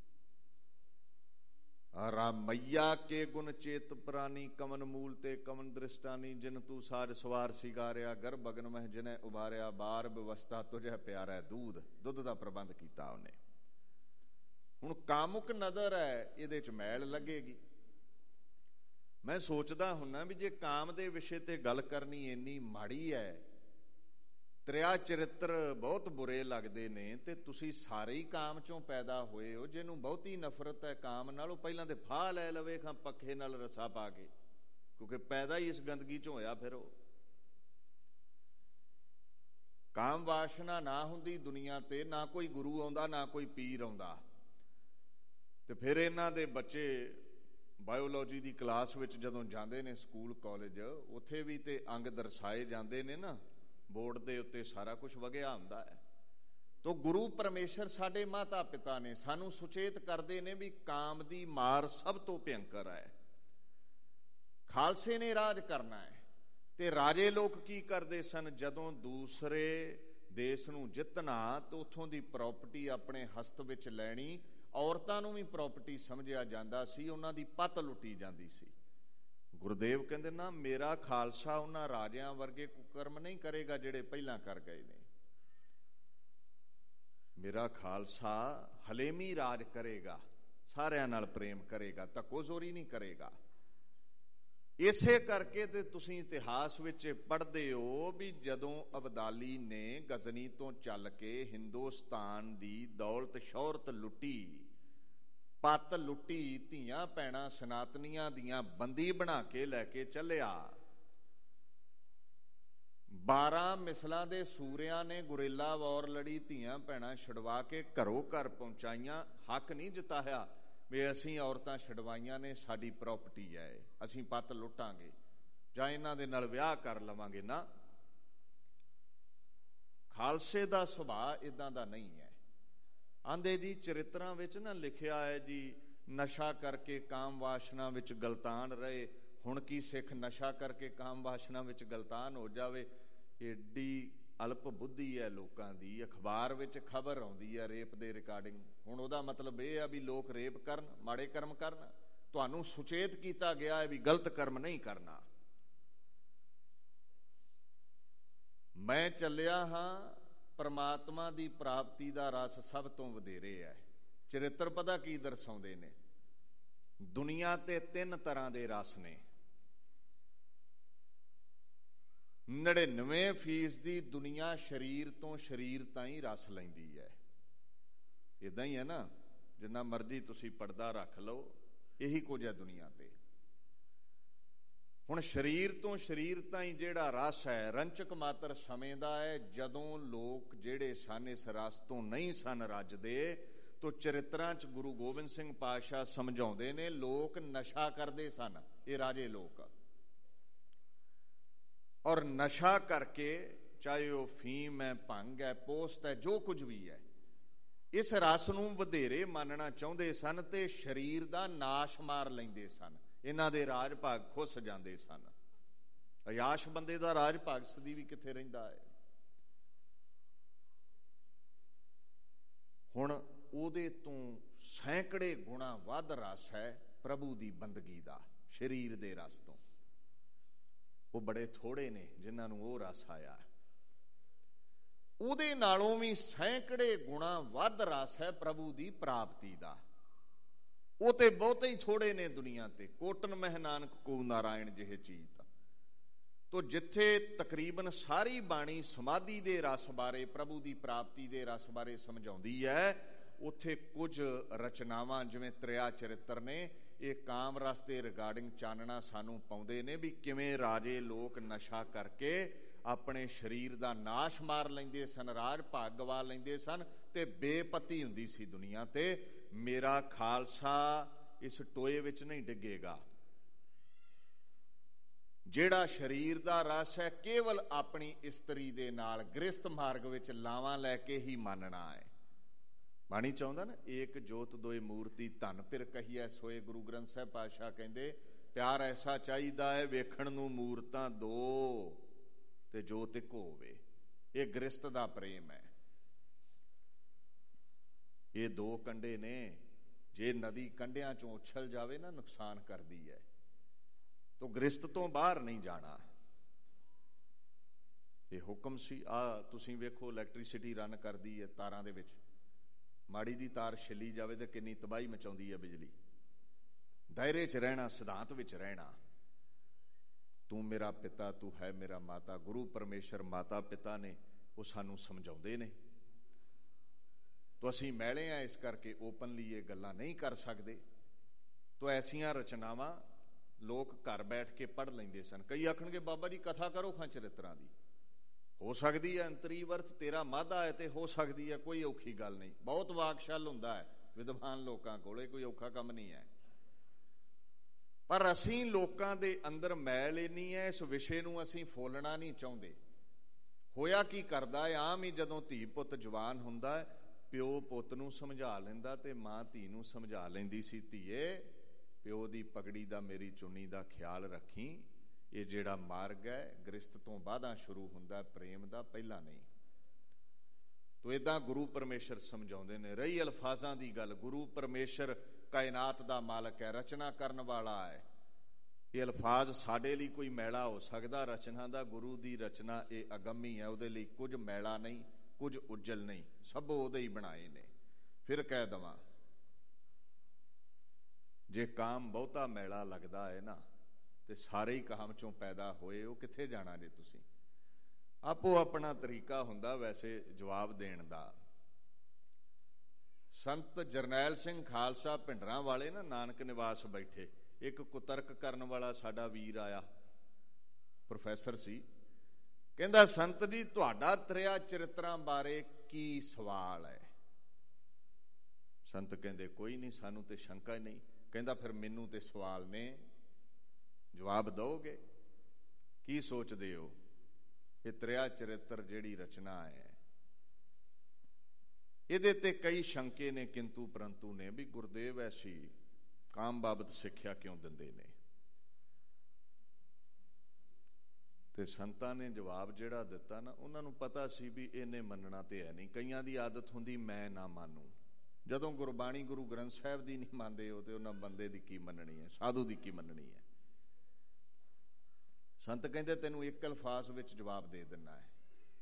ਰਾਮਈਆ ਕੇ ਗੁਣ ਚੇਤ ਪ੍ਰਾਨੀ, ਕਮਨ ਮੂਲ ਤੇ ਕਮਨ ਦ੍ਰਿਸ਼ਟਾਨੀ, ਜਿਨ ਤੂੰ ਸਾਜ ਸਵਾਰ ਸਿਗਾਰਿਆ, ਗਰਭ ਅਗਨ ਮਹਿ ਜਿਨੈ ਉਭਾਰਿਆ, ਬਾਰ ਵਿਵਸਥਾ ਤੁਝੈ ਪਿਆਰਾ ਦੂਧ। ਦੁੱਧ ਦਾ ਪ੍ਰਬੰਧ ਕੀਤਾ ਉਹਨੇ। ਹੁਣ ਕਾਮੁਕ ਨਜ਼ਰ ਹੈ, ਇਹਦੇ ਚ ਮੈਲ ਲੱਗੇਗੀ। ਮੈਂ ਸੋਚਦਾ ਹੁੰਨਾ ਵੀ ਜੇ ਕਾਮ ਦੇ ਵਿਸ਼ੇ ਤੇ ਗੱਲ ਕਰਨੀ ਇੰਨੀ ਮਾੜੀ ਹੈ, ਤ੍ਰਿਆ ਚਰਿੱਤਰ ਬਹੁਤ ਬੁਰੇ ਲੱਗਦੇ ਨੇ, ਤੇ ਤੁਸੀਂ ਸਾਰੇ ਹੀ ਕਾਮ ਚੋਂ ਪੈਦਾ ਹੋਏ ਹੋ। ਜਿਹਨੂੰ ਬਹੁਤੀ ਨਫ਼ਰਤ ਹੈ ਕਾਮ ਨਾਲ, ਉਹ ਪਹਿਲਾਂ ਤੇ ਫਾਹ ਲੈ ਲਵੇ ਖਾਂ ਪੱਖੇ ਨਾਲ ਰੱਸਾ ਪਾ ਕੇ, ਕਿਉਂਕਿ ਪੈਦਾ ਹੀ ਇਸ ਗੰਦਗੀ ਚੋਂ ਹੋਇਆ। ਫਿਰ ਉਹ ਕਾਮ ਵਾਸ਼ਨਾ ਨਾ ਹੁੰਦੀ ਦੁਨੀਆ ਤੇ, ਨਾ ਕੋਈ ਗੁਰੂ ਆਉਂਦਾ ਨਾ ਕੋਈ ਪੀਰ ਆਉਂਦਾ। ਤੇ ਫਿਰ ਇਹਨਾਂ ਦੇ ਬੱਚੇ ਬਾਇਓਲੋਜੀ ਦੀ ਕਲਾਸ ਵਿੱਚ ਜਦੋਂ ਜਾਂਦੇ ਨੇ ਸਕੂਲ ਕਾਲਜ, ਉੱਥੇ ਵੀ ਤੇ ਅੰਗ ਦਰਸਾਏ ਜਾਂਦੇ ਨੇ ਨਾ, ਬੋਰਡ ਦੇ ਉੱਤੇ ਸਾਰਾ ਕੁਝ ਵਗਿਆ ਹੁੰਦਾ ਹੈ। ਤੋ ਗੁਰੂ ਪਰਮੇਸ਼ਰ ਸਾਡੇ ਮਾਤਾ ਪਿਤਾ ਨੇ, ਸਾਨੂੰ ਸੁਚੇਤ ਕਰਦੇ ਨੇ ਵੀ ਕਾਮ ਦੀ ਮਾਰ ਸਭ ਤੋਂ ਭਿਅੰਕਰ ਹੈ। ਖਾਲਸੇ ਨੇ ਰਾਜ ਕਰਨਾ ਹੈ। ਤੇ ਰਾਜੇ ਲੋਕ ਕੀ ਕਰਦੇ ਸਨ, ਜਦੋਂ ਦੂਸਰੇ ਦੇਸ਼ ਨੂੰ ਜਿੱਤਣਾ ਤਾਂ ਉੱਥੋਂ ਦੀ ਪ੍ਰਾਪਰਟੀ ਆਪਣੇ ਹਸਤ ਵਿੱਚ ਲੈਣੀ। ਔਰਤਾਂ ਨੂੰ ਵੀ ਪ੍ਰਾਪਰਟੀ ਸਮਝਿਆ ਜਾਂਦਾ ਸੀ, ਉਹਨਾਂ ਦੀ ਪੱਤ ਲੁੱਟੀ ਜਾਂਦੀ ਸੀ। ਗੁਰਦੇਵ ਕਹਿੰਦੇ ਨਾ, ਮੇਰਾ ਖਾਲਸਾ ਉਹਨਾਂ ਰਾਜਿਆਂ ਵਰਗੇ ਕੁਕਰਮ ਨਹੀਂ ਕਰੇਗਾ ਜਿਹੜੇ ਪਹਿਲਾਂ ਕਰ ਗਏ ਨੇ। ਮੇਰਾ ਖਾਲਸਾ ਹਲੇਮੀ ਰਾਜ ਕਰੇਗਾ, ਸਾਰਿਆਂ ਨਾਲ ਪ੍ਰੇਮ ਕਰੇਗਾ, ਧੱਕੋਜ਼ੋਰੀ ਨਹੀਂ ਕਰੇਗਾ। ਇਸੇ ਕਰਕੇ ਤੇ ਤੁਸੀਂ ਇਤਿਹਾਸ ਵਿੱਚ ਪੜ੍ਹਦੇ ਹੋ ਵੀ ਜਦੋਂ ਅਬਦਾਲੀ ਨੇ ਗਜ਼ਨੀ ਤੋਂ ਚੱਲ ਕੇ ਹਿੰਦੁਸਤਾਨ ਦੀ ਦੌਲਤ ਸ਼ੌਹਰਤ ਲੁੱਟੀ, ਪੱਤ ਲੁੱਟੀ, ਧੀਆਂ ਭੈਣਾਂ ਸਨਾਤਨੀਆਂ ਦੀਆਂ ਬੰਦੀ ਬਣਾ ਕੇ ਲੈ ਕੇ ਚੱਲਿਆ। 12 ਮਿਸਲਾਂ ਦੇ ਸੂਰਿਆਂ ਨੇ ਗੁਰੀਲਾ ਵਾਰ ਲੜੀ, ਧੀਆਂ ਭੈਣਾਂ ਛੁਡਵਾ ਕੇ ਘਰੋਂ ਘਰ ਪਹੁੰਚਾਈਆਂ। ਹੱਕ ਨਹੀਂ ਜਿਤਾਇਆ ਵੀ ਅਸੀਂ ਔਰਤਾਂ ਛਡਵਾਈਆਂ ਨੇ, ਸਾਡੀ ਪ੍ਰਾਪਰਟੀ ਹੈ, ਅਸੀਂ ਪੱਤ ਲੁੱਟਾਂਗੇ ਜਾਂ ਇਹਨਾਂ ਦੇ ਨਾਲ ਵਿਆਹ ਕਰ ਲਵਾਂਗੇ। ਨਾ, ਖਾਲਸੇ ਦਾ ਸੁਭਾਅ ਇਦਾਂ ਦਾ ਨਹੀਂ ਹੈ। ਆਂਦੇ ਜੀ ਚਰਿਤਰਾਂ ਵਿੱਚ ਨਾ ਲਿਖਿਆ ਹੈ ਜੀ, ਨਸ਼ਾ ਕਰਕੇ ਕਾਮ ਵਾਸ਼ਨਾ ਵਿੱਚ ਗਲਤਾਨ ਰਹੇ। ਹੁਣ ਕੀ ਸਿੱਖ ਨਸ਼ਾ ਕਰਕੇ ਕਾਮ ਵਾਸ਼ਨਾ ਵਿੱਚ ਗਲਤਾਨ ਹੋ ਜਾਵੇ? ਏਡੀ ਅਲਪ ਬੁੱਧੀ ਹੈ ਲੋਕਾਂ ਦੀ। ਅਖਬਾਰ ਵਿੱਚ ਖਬਰ ਆਉਂਦੀ ਹੈ ਰੇਪ ਦੇ ਰਿਕਾਰਡਿੰਗ, ਹੁਣ ਉਹਦਾ ਮਤਲਬ ਇਹ ਆ ਵੀ ਲੋਕ ਰੇਪ ਕਰਨ, ਮਾੜੇ ਕਰਮ ਕਰਨ। ਤੁਹਾਨੂੰ ਸੁਚੇਤ ਕੀਤਾ ਗਿਆ ਹੈ ਵੀ ਗਲਤ ਕਰਮ ਨਹੀਂ ਕਰਨਾ। ਮੈਂ ਚੱਲਿਆ ਹਾਂ, ਪਰਮਾਤਮਾ ਦੀ ਪ੍ਰਾਪਤੀ ਦਾ ਰਸ ਸਭ ਤੋਂ ਵਧੇਰੇ ਹੈ। ਚਰਿੱਤਰ ਪਤਾ ਕੀ ਦਰਸਾਉਂਦੇ ਨੇ? ਦੁਨੀਆ ਤੇ 3 ਤਰ੍ਹਾਂ ਦੇ ਰਸ ਨੇ। 99% ਦੁਨੀਆ ਸਰੀਰ ਤੋਂ ਸਰੀਰ ਤਾਈਂ ਰਸ ਲੈਂਦੀ ਹੈ। ਇਦਾਂ ਹੀ ਹੈ ਨਾ, ਜਿੰਨਾ ਮਰਜ਼ੀ ਤੁਸੀਂ ਪਰਦਾ ਰੱਖ ਲਓ, ਇਹੀ ਕੁਝ ਹੈ ਦੁਨੀਆ ਤੇ। ਹੁਣ ਸਰੀਰ ਤੋਂ ਸਰੀਰ ਤਾਈਂ ਜਿਹੜਾ ਰਸ ਹੈ, ਰੰਚਕ ਮਾਤਰ ਸਮੇਂ ਦਾ ਹੈ। ਜਦੋਂ ਲੋਕ ਜਿਹੜੇ ਸਨ ਇਸ ਰਸ ਤੋਂ ਨਹੀਂ ਸਨ ਰੱਜਦੇ, ਤੋ ਚਰਿਤਰਾਂ 'ਚ ਗੁਰੂ ਗੋਬਿੰਦ ਸਿੰਘ ਪਾਤਸ਼ਾਹ ਸਮਝਾਉਂਦੇ ਨੇ, ਲੋਕ ਨਸ਼ਾ ਕਰਦੇ ਸਨ, ਇਹ ਰਾਜੇ ਲੋਕ। ਔਰ ਨਸ਼ਾ ਕਰਕੇ, ਚਾਹੇ ਉਹ ਫੀਮ ਹੈ, ਭੰਗ ਹੈ, ਪੋਸਤ ਹੈ, ਜੋ ਕੁਝ ਵੀ ਹੈ, ਇਸ ਰਸ ਨੂੰ ਵਧੇਰੇ ਮੰਨਣਾ ਚਾਹੁੰਦੇ ਸਨ ਤੇ ਸਰੀਰ ਦਾ ਨਾਸ਼ ਮਾਰ ਲੈਂਦੇ ਸਨ। ਇਹਨਾਂ ਦੇ ਰਾਜ ਭਾਗ ਖੁੱਸ ਜਾਂਦੇ ਸਨ। ਅਯਾਸ਼ ਬੰਦੇ ਦਾ ਰਾਜ ਭਾਗ ਸਦੀ ਵੀ ਕਿੱਥੇ ਰਹਿੰਦਾ ਹੈ? ਹੁਣ ਉਹਦੇ ਤੋਂ ਸੈਂਕੜੇ ਗੁਣਾ ਵੱਧ ਰਸ ਹੈ ਪ੍ਰਭੂ ਦੀ ਬੰਦਗੀ ਦਾ, ਸਰੀਰ ਦੇ ਰਸ ਤੋਂ। ਉਹ ਬੜੇ ਥੋੜੇ ਨੇ ਜਿਨ੍ਹਾਂ ਨੂੰ ਉਹ ਰਸ ਆਇਆ। ਉਹਦੇ ਨਾਲੋਂ ਵੀ ਸੈਂਕੜੇ ਗੁਣਾ ਵੱਧ ਰਸ ਹੈ ਪ੍ਰਭੂ ਦੀ ਪ੍ਰਾਪਤੀ ਦਾ। ਉਹ ਤੇ ਬਹੁਤੇ ਹੀ ਥੋੜੇ ਨੇ ਦੁਨੀਆ ਤੇ। ਕੋਟਨ ਮਹਿ ਨਾਨਕ ਕੋ ਨਾਰਾਇਣ ਜਿਹੇ ਚੀਤ। ਤੋ ਜਿੱਥੇ ਤਕਰੀਬਨ ਸਾਰੀ ਬਾਣੀ ਸਮਾਧੀ ਦੇ ਰਸ ਬਾਰੇ, ਪ੍ਰਭੂ ਦੀ ਪ੍ਰਾਪਤੀ ਦੇ ਰਸ ਬਾਰੇ ਸਮਝਾਉਂਦੀ ਹੈ, ਉੱਥੇ ਕੁਝ ਰਚਨਾਵਾਂ ਜਿਵੇਂ ਤ੍ਰਿਆ ਚਰਿੱਤਰ ਨੇ, ਇਹ ਕਾਮ ਰਸ ਦੇ ਰਿਗਾਰਡਿੰਗ ਚਾਨਣਾ ਸਾਨੂੰ ਪਾਉਂਦੇ ਨੇ ਵੀ ਕਿਵੇਂ ਰਾਜੇ ਲੋਕ ਨਸ਼ਾ ਕਰਕੇ ਆਪਣੇ ਸਰੀਰ ਦਾ ਨਾਸ਼ ਮਾਰ ਲੈਂਦੇ ਸਨ, ਰਾਜ ਭਾਗ ਗਵਾ ਲੈਂਦੇ ਸਨ ਤੇ ਬੇਪਤੀ ਹੁੰਦੀ ਸੀ ਦੁਨੀਆ ਤੇ। ਮੇਰਾ ਖਾਲਸਾ ਇਸ ਟੋਏ ਵਿੱਚ ਨਹੀਂ ਡਿੱਗੇਗਾ। ਜਿਹੜਾ ਸਰੀਰ ਦਾ ਰਸ ਹੈ, ਕੇਵਲ ਆਪਣੀ ਇਸਤਰੀ ਦੇ ਨਾਲ ਗ੍ਰਸਥ ਮਾਰਗ ਵਿੱਚ ਲਾਵਾਂ ਲੈ ਕੇ ਹੀ ਮੰਨਣਾ ਹੈ। ਬਾਣੀ ਚਾਹੁੰਦਾ ਨਾ, ਏਕ ਜੋਤ ਦੋਏ ਮੂਰਤੀ ਧਨ ਫਿਰ ਕਹੀਐ ਸੋਏ। ਗੁਰੂ ਗ੍ਰੰਥ ਸਾਹਿਬ ਪਾਤਸ਼ਾਹ ਕਹਿੰਦੇ ਪਿਆਰ ਐਸਾ ਚਾਹੀਦਾ ਹੈ, ਵੇਖਣ ਨੂੰ ਮੂਰਤਾਂ ਦੋ ਤੇ ਜੋਤ ਇੱਕ ਹੋਵੇ। ਇਹ ਗ੍ਰਸਥ ਦਾ ਪ੍ਰੇਮ ਹੈ। ਇਹ 2 ਕੰਢੇ ਨੇ। ਜੇ ਨਦੀ ਕੰਢਿਆਂ ਚੋਂ ਉਛਲ ਜਾਵੇ ਨਾ, ਨੁਕਸਾਨ ਕਰਦੀ ਹੈ। ਤੋ ਗ੍ਰਸਥ ਤੋਂ ਬਾਹਰ ਨਹੀਂ ਜਾਣਾ। ਇਹ ਹੁਕਮ ਸੀ। ਤੁਸੀਂ ਵੇਖੋ, ਇਲੈਕਟ੍ਰਿਸਿਟੀ ਰਨ ਕਰਦੀ ਹੈ ਤਾਰਾਂ ਦੇ ਵਿੱਚ, ਮਾੜੀ ਜੀ ਤਾਰ ਛਿੱਲੀ ਜਾਵੇ ਤੇ ਕਿੰਨੀ ਤਬਾਹੀ ਮਚਾਉਂਦੀ ਹੈ ਬਿਜਲੀ। ਦਾਇਰੇ 'ਚ ਰਹਿਣਾ, ਸਿਧਾਂਤ ਵਿੱਚ ਰਹਿਣਾ। ਤੂੰ ਮੇਰਾ ਪਿਤਾ, ਤੂੰ ਹੈ ਮੇਰਾ ਮਾਤਾ। ਗੁਰੂ ਪਰਮੇਸ਼ਰ ਮਾਤਾ ਪਿਤਾ ਨੇ, ਉਹ ਸਾਨੂੰ ਸਮਝਾਉਂਦੇ ਨੇ। ਤੋ ਅਸੀਂ ਮੈਲੇ ਆ, ਇਸ ਕਰਕੇ ਓਪਨਲੀ ਇਹ ਗੱਲਾਂ ਨਹੀਂ ਕਰ ਸਕਦੇ। ਤੋ ਐਸੀਆਂ ਰਚਨਾਵਾਂ ਲੋਕ ਘਰ ਬੈਠ ਕੇ ਪੜ੍ਹ ਲੈਂਦੇ ਸਨ। ਕਈ ਆਖਣਗੇ ਬਾਬਾ ਜੀ ਕਥਾ ਕਰੋ ਖਾਂ ਚਰਿੱਤਰਾਂ ਦੀ। ਹੋ ਸਕਦੀ ਹੈ ਅੰਤਰੀ ਵਰਤ ਤੇਰਾ ਮਾਧਾ ਹੈ ਤੇ ਹੋ ਸਕਦੀ ਹੈ, ਕੋਈ ਔਖੀ ਗੱਲ ਨਹੀਂ। ਬਹੁਤ ਵਾਕਸ਼ਾਲ ਹੁੰਦਾ ਹੈ ਵਿਦਵਾਨ ਲੋਕਾਂ ਕੋਲੇ, ਕੋਈ ਔਖਾ ਕੰਮ ਨਹੀਂ ਹੈ। ਪਰ ਅਸੀਂ ਲੋਕਾਂ ਦੇ ਅੰਦਰ ਮੈਲ ਇੰਨੀ ਹੈ, ਇਸ ਵਿਸ਼ੇ ਨੂੰ ਅਸੀਂ ਫੋਲਣਾ ਨਹੀਂ ਚਾਹੁੰਦੇ। ਹੋਇਆ ਕੀ ਕਰਦਾ ਹੈ, ਆਮ ਹੀ ਜਦੋਂ ਧੀ ਪੁੱਤ ਜਵਾਨ ਹੁੰਦਾ ਹੈ, ਪਿਓ ਪੁੱਤ ਨੂੰ ਸਮਝਾ ਲੈਂਦਾ ਤੇ ਮਾਂ ਧੀ ਨੂੰ ਸਮਝਾ ਲੈਂਦੀ ਸੀ, ਧੀਏ ਪਿਓ ਦੀ ਪਗੜੀ ਦਾ, ਮੇਰੀ ਚੁੰਨੀ ਦਾ ਖਿਆਲ ਰੱਖੀ। ਇਹ ਜਿਹੜਾ ਮਾਰਗ ਹੈ ਗ੍ਰਸਤ ਤੋਂ ਬਾਅਦਾਂ ਸ਼ੁਰੂ ਹੁੰਦਾ, ਪ੍ਰੇਮ ਦਾ, ਪਹਿਲਾਂ ਨਹੀਂ। ਤੋ ਏਦਾਂ ਗੁਰੂ ਪਰਮੇਸ਼ਰ ਸਮਝਾਉਂਦੇ ਨੇ। ਰਹੀ ਅਲਫਾਜ਼ਾਂ ਦੀ ਗੱਲ, ਗੁਰੂ ਪਰਮੇਸ਼ਰ ਕਾਇਨਾਤ ਦਾ ਮਾਲਕ ਹੈ, ਰਚਨਾ ਕਰਨ ਵਾਲਾ ਹੈ। ਇਹ ਅਲਫਾਜ਼ ਸਾਡੇ ਲਈ ਕੋਈ ਮੈਲਾ ਹੋ ਸਕਦਾ ਰਚਨਾ ਦਾ? ਗੁਰੂ ਦੀ ਰਚਨਾ ਇਹ ਅਗੰਮੀ ਹੈ, ਉਹਦੇ ਲਈ ਕੁਝ ਮੈਲਾ ਨਹੀਂ, ਕੁਝ ਉਜਲ ਨਹੀਂ, ਸਭ ਉਹਦੇ ਹੀ ਬਣਾਏ ਨੇ। ਫਿਰ ਕਹਿ ਦਵਾਂ, ਜੇ ਕਾਮ ਬਹੁਤਾ ਮੈਲਾ ਲੱਗਦਾ ਹੈ ਨਾ, ਤੇ ਸਾਰੇ ਹੀ ਕਾਮ ਚੋਂ ਪੈਦਾ ਹੋਏ, ਉਹ ਕਿੱਥੇ ਜਾਣਾ ਜੇ ਤੁਸੀਂ? ਆਪੋ ਆਪਣਾ ਤਰੀਕਾ ਹੁੰਦਾ ਵੈਸੇ ਜਵਾਬ ਦੇਣ ਦਾ। ਸੰਤ ਜਰਨੈਲ ਸਿੰਘ ਖਾਲਸਾ ਭਿੰਡਰਾਂ ਵਾਲੇ ਨਾ ਨਾਨਕ ਨਿਵਾਸ ਬੈਠੇ, ਇੱਕ ਕੁਤਰਕ ਕਰਨ ਵਾਲਾ ਸਾਡਾ ਵੀਰ ਆਇਆ, ਪ੍ਰੋਫੈਸਰ ਸੀ। ਕਹਿੰਦਾ, ਸੰਤ ਜੀ ਤੁਹਾਡਾ ਤ੍ਰਿਆ ਚਰਿਤਰਾਂ ਬਾਰੇ ਕੀ ਸਵਾਲ ਹੈ? ਸੰਤ ਕਹਿੰਦੇ, ਕੋਈ ਨਹੀਂ, ਸਾਨੂੰ ਤੇ ਸ਼ੰਕਾ ਹੀ ਨਹੀਂ। ਕਹਿੰਦਾ, ਫਿਰ ਮੈਨੂੰ ਤੇ ਸਵਾਲ ਨੇ, ਜਵਾਬ ਦਿਓਗੇ? ਕੀ ਸੋਚਦੇ ਹੋ? ਇਹ ਤ੍ਰਿਆ ਚਰਿੱਤਰ ਜਿਹੜੀ ਰਚਨਾ ਹੈ, ਇਹਦੇ ਤੇ ਕਈ ਸ਼ੰਕੇ ਨੇ, ਕਿੰਤੂ ਪਰੰਤੂ ਨੇ, ਵੀ ਗੁਰਦੇਵ ਐਸੀ ਕਾਮ ਬਾਬਤ ਸਿੱਖਿਆ ਕਿਉਂ ਦਿੰਦੇ ਨੇ? ਤੇ ਸੰਤਾਂ ਨੇ ਜਵਾਬ ਜਿਹੜਾ ਦਿੱਤਾ ਨਾ, ਉਹਨਾਂ ਨੂੰ ਪਤਾ ਸੀ ਵੀ ਇਹਨੇ ਮੰਨਣਾ ਤੇ ਹੈ ਨਹੀਂ। ਕਈਆਂ ਦੀ ਆਦਤ ਹੁੰਦੀ ਮੈਂ ਨਾ ਮੰਨੂ, ਜਦੋਂ ਗੁਰਬਾਣੀ ਗੁਰੂ ਗ੍ਰੰਥ ਸਾਹਿਬ ਦੀ ਨਹੀਂ ਮੰਨਦੇ ਹੋ ਤੇ ਉਹਨਾਂ ਬੰਦੇ ਦੀ ਕੀ ਮੰਨਣੀ ਹੈ, ਸਾਧੂ ਦੀ ਕੀ ਮੰਨਣੀ ਹੈ? ਸੰਤ ਕਹਿੰਦੇ, ਤੈਨੂੰ ਇੱਕ ਅਲਫਾਜ਼ ਵਿੱਚ ਜਵਾਬ ਦੇ ਦਿੰਨਾ ਹੈ।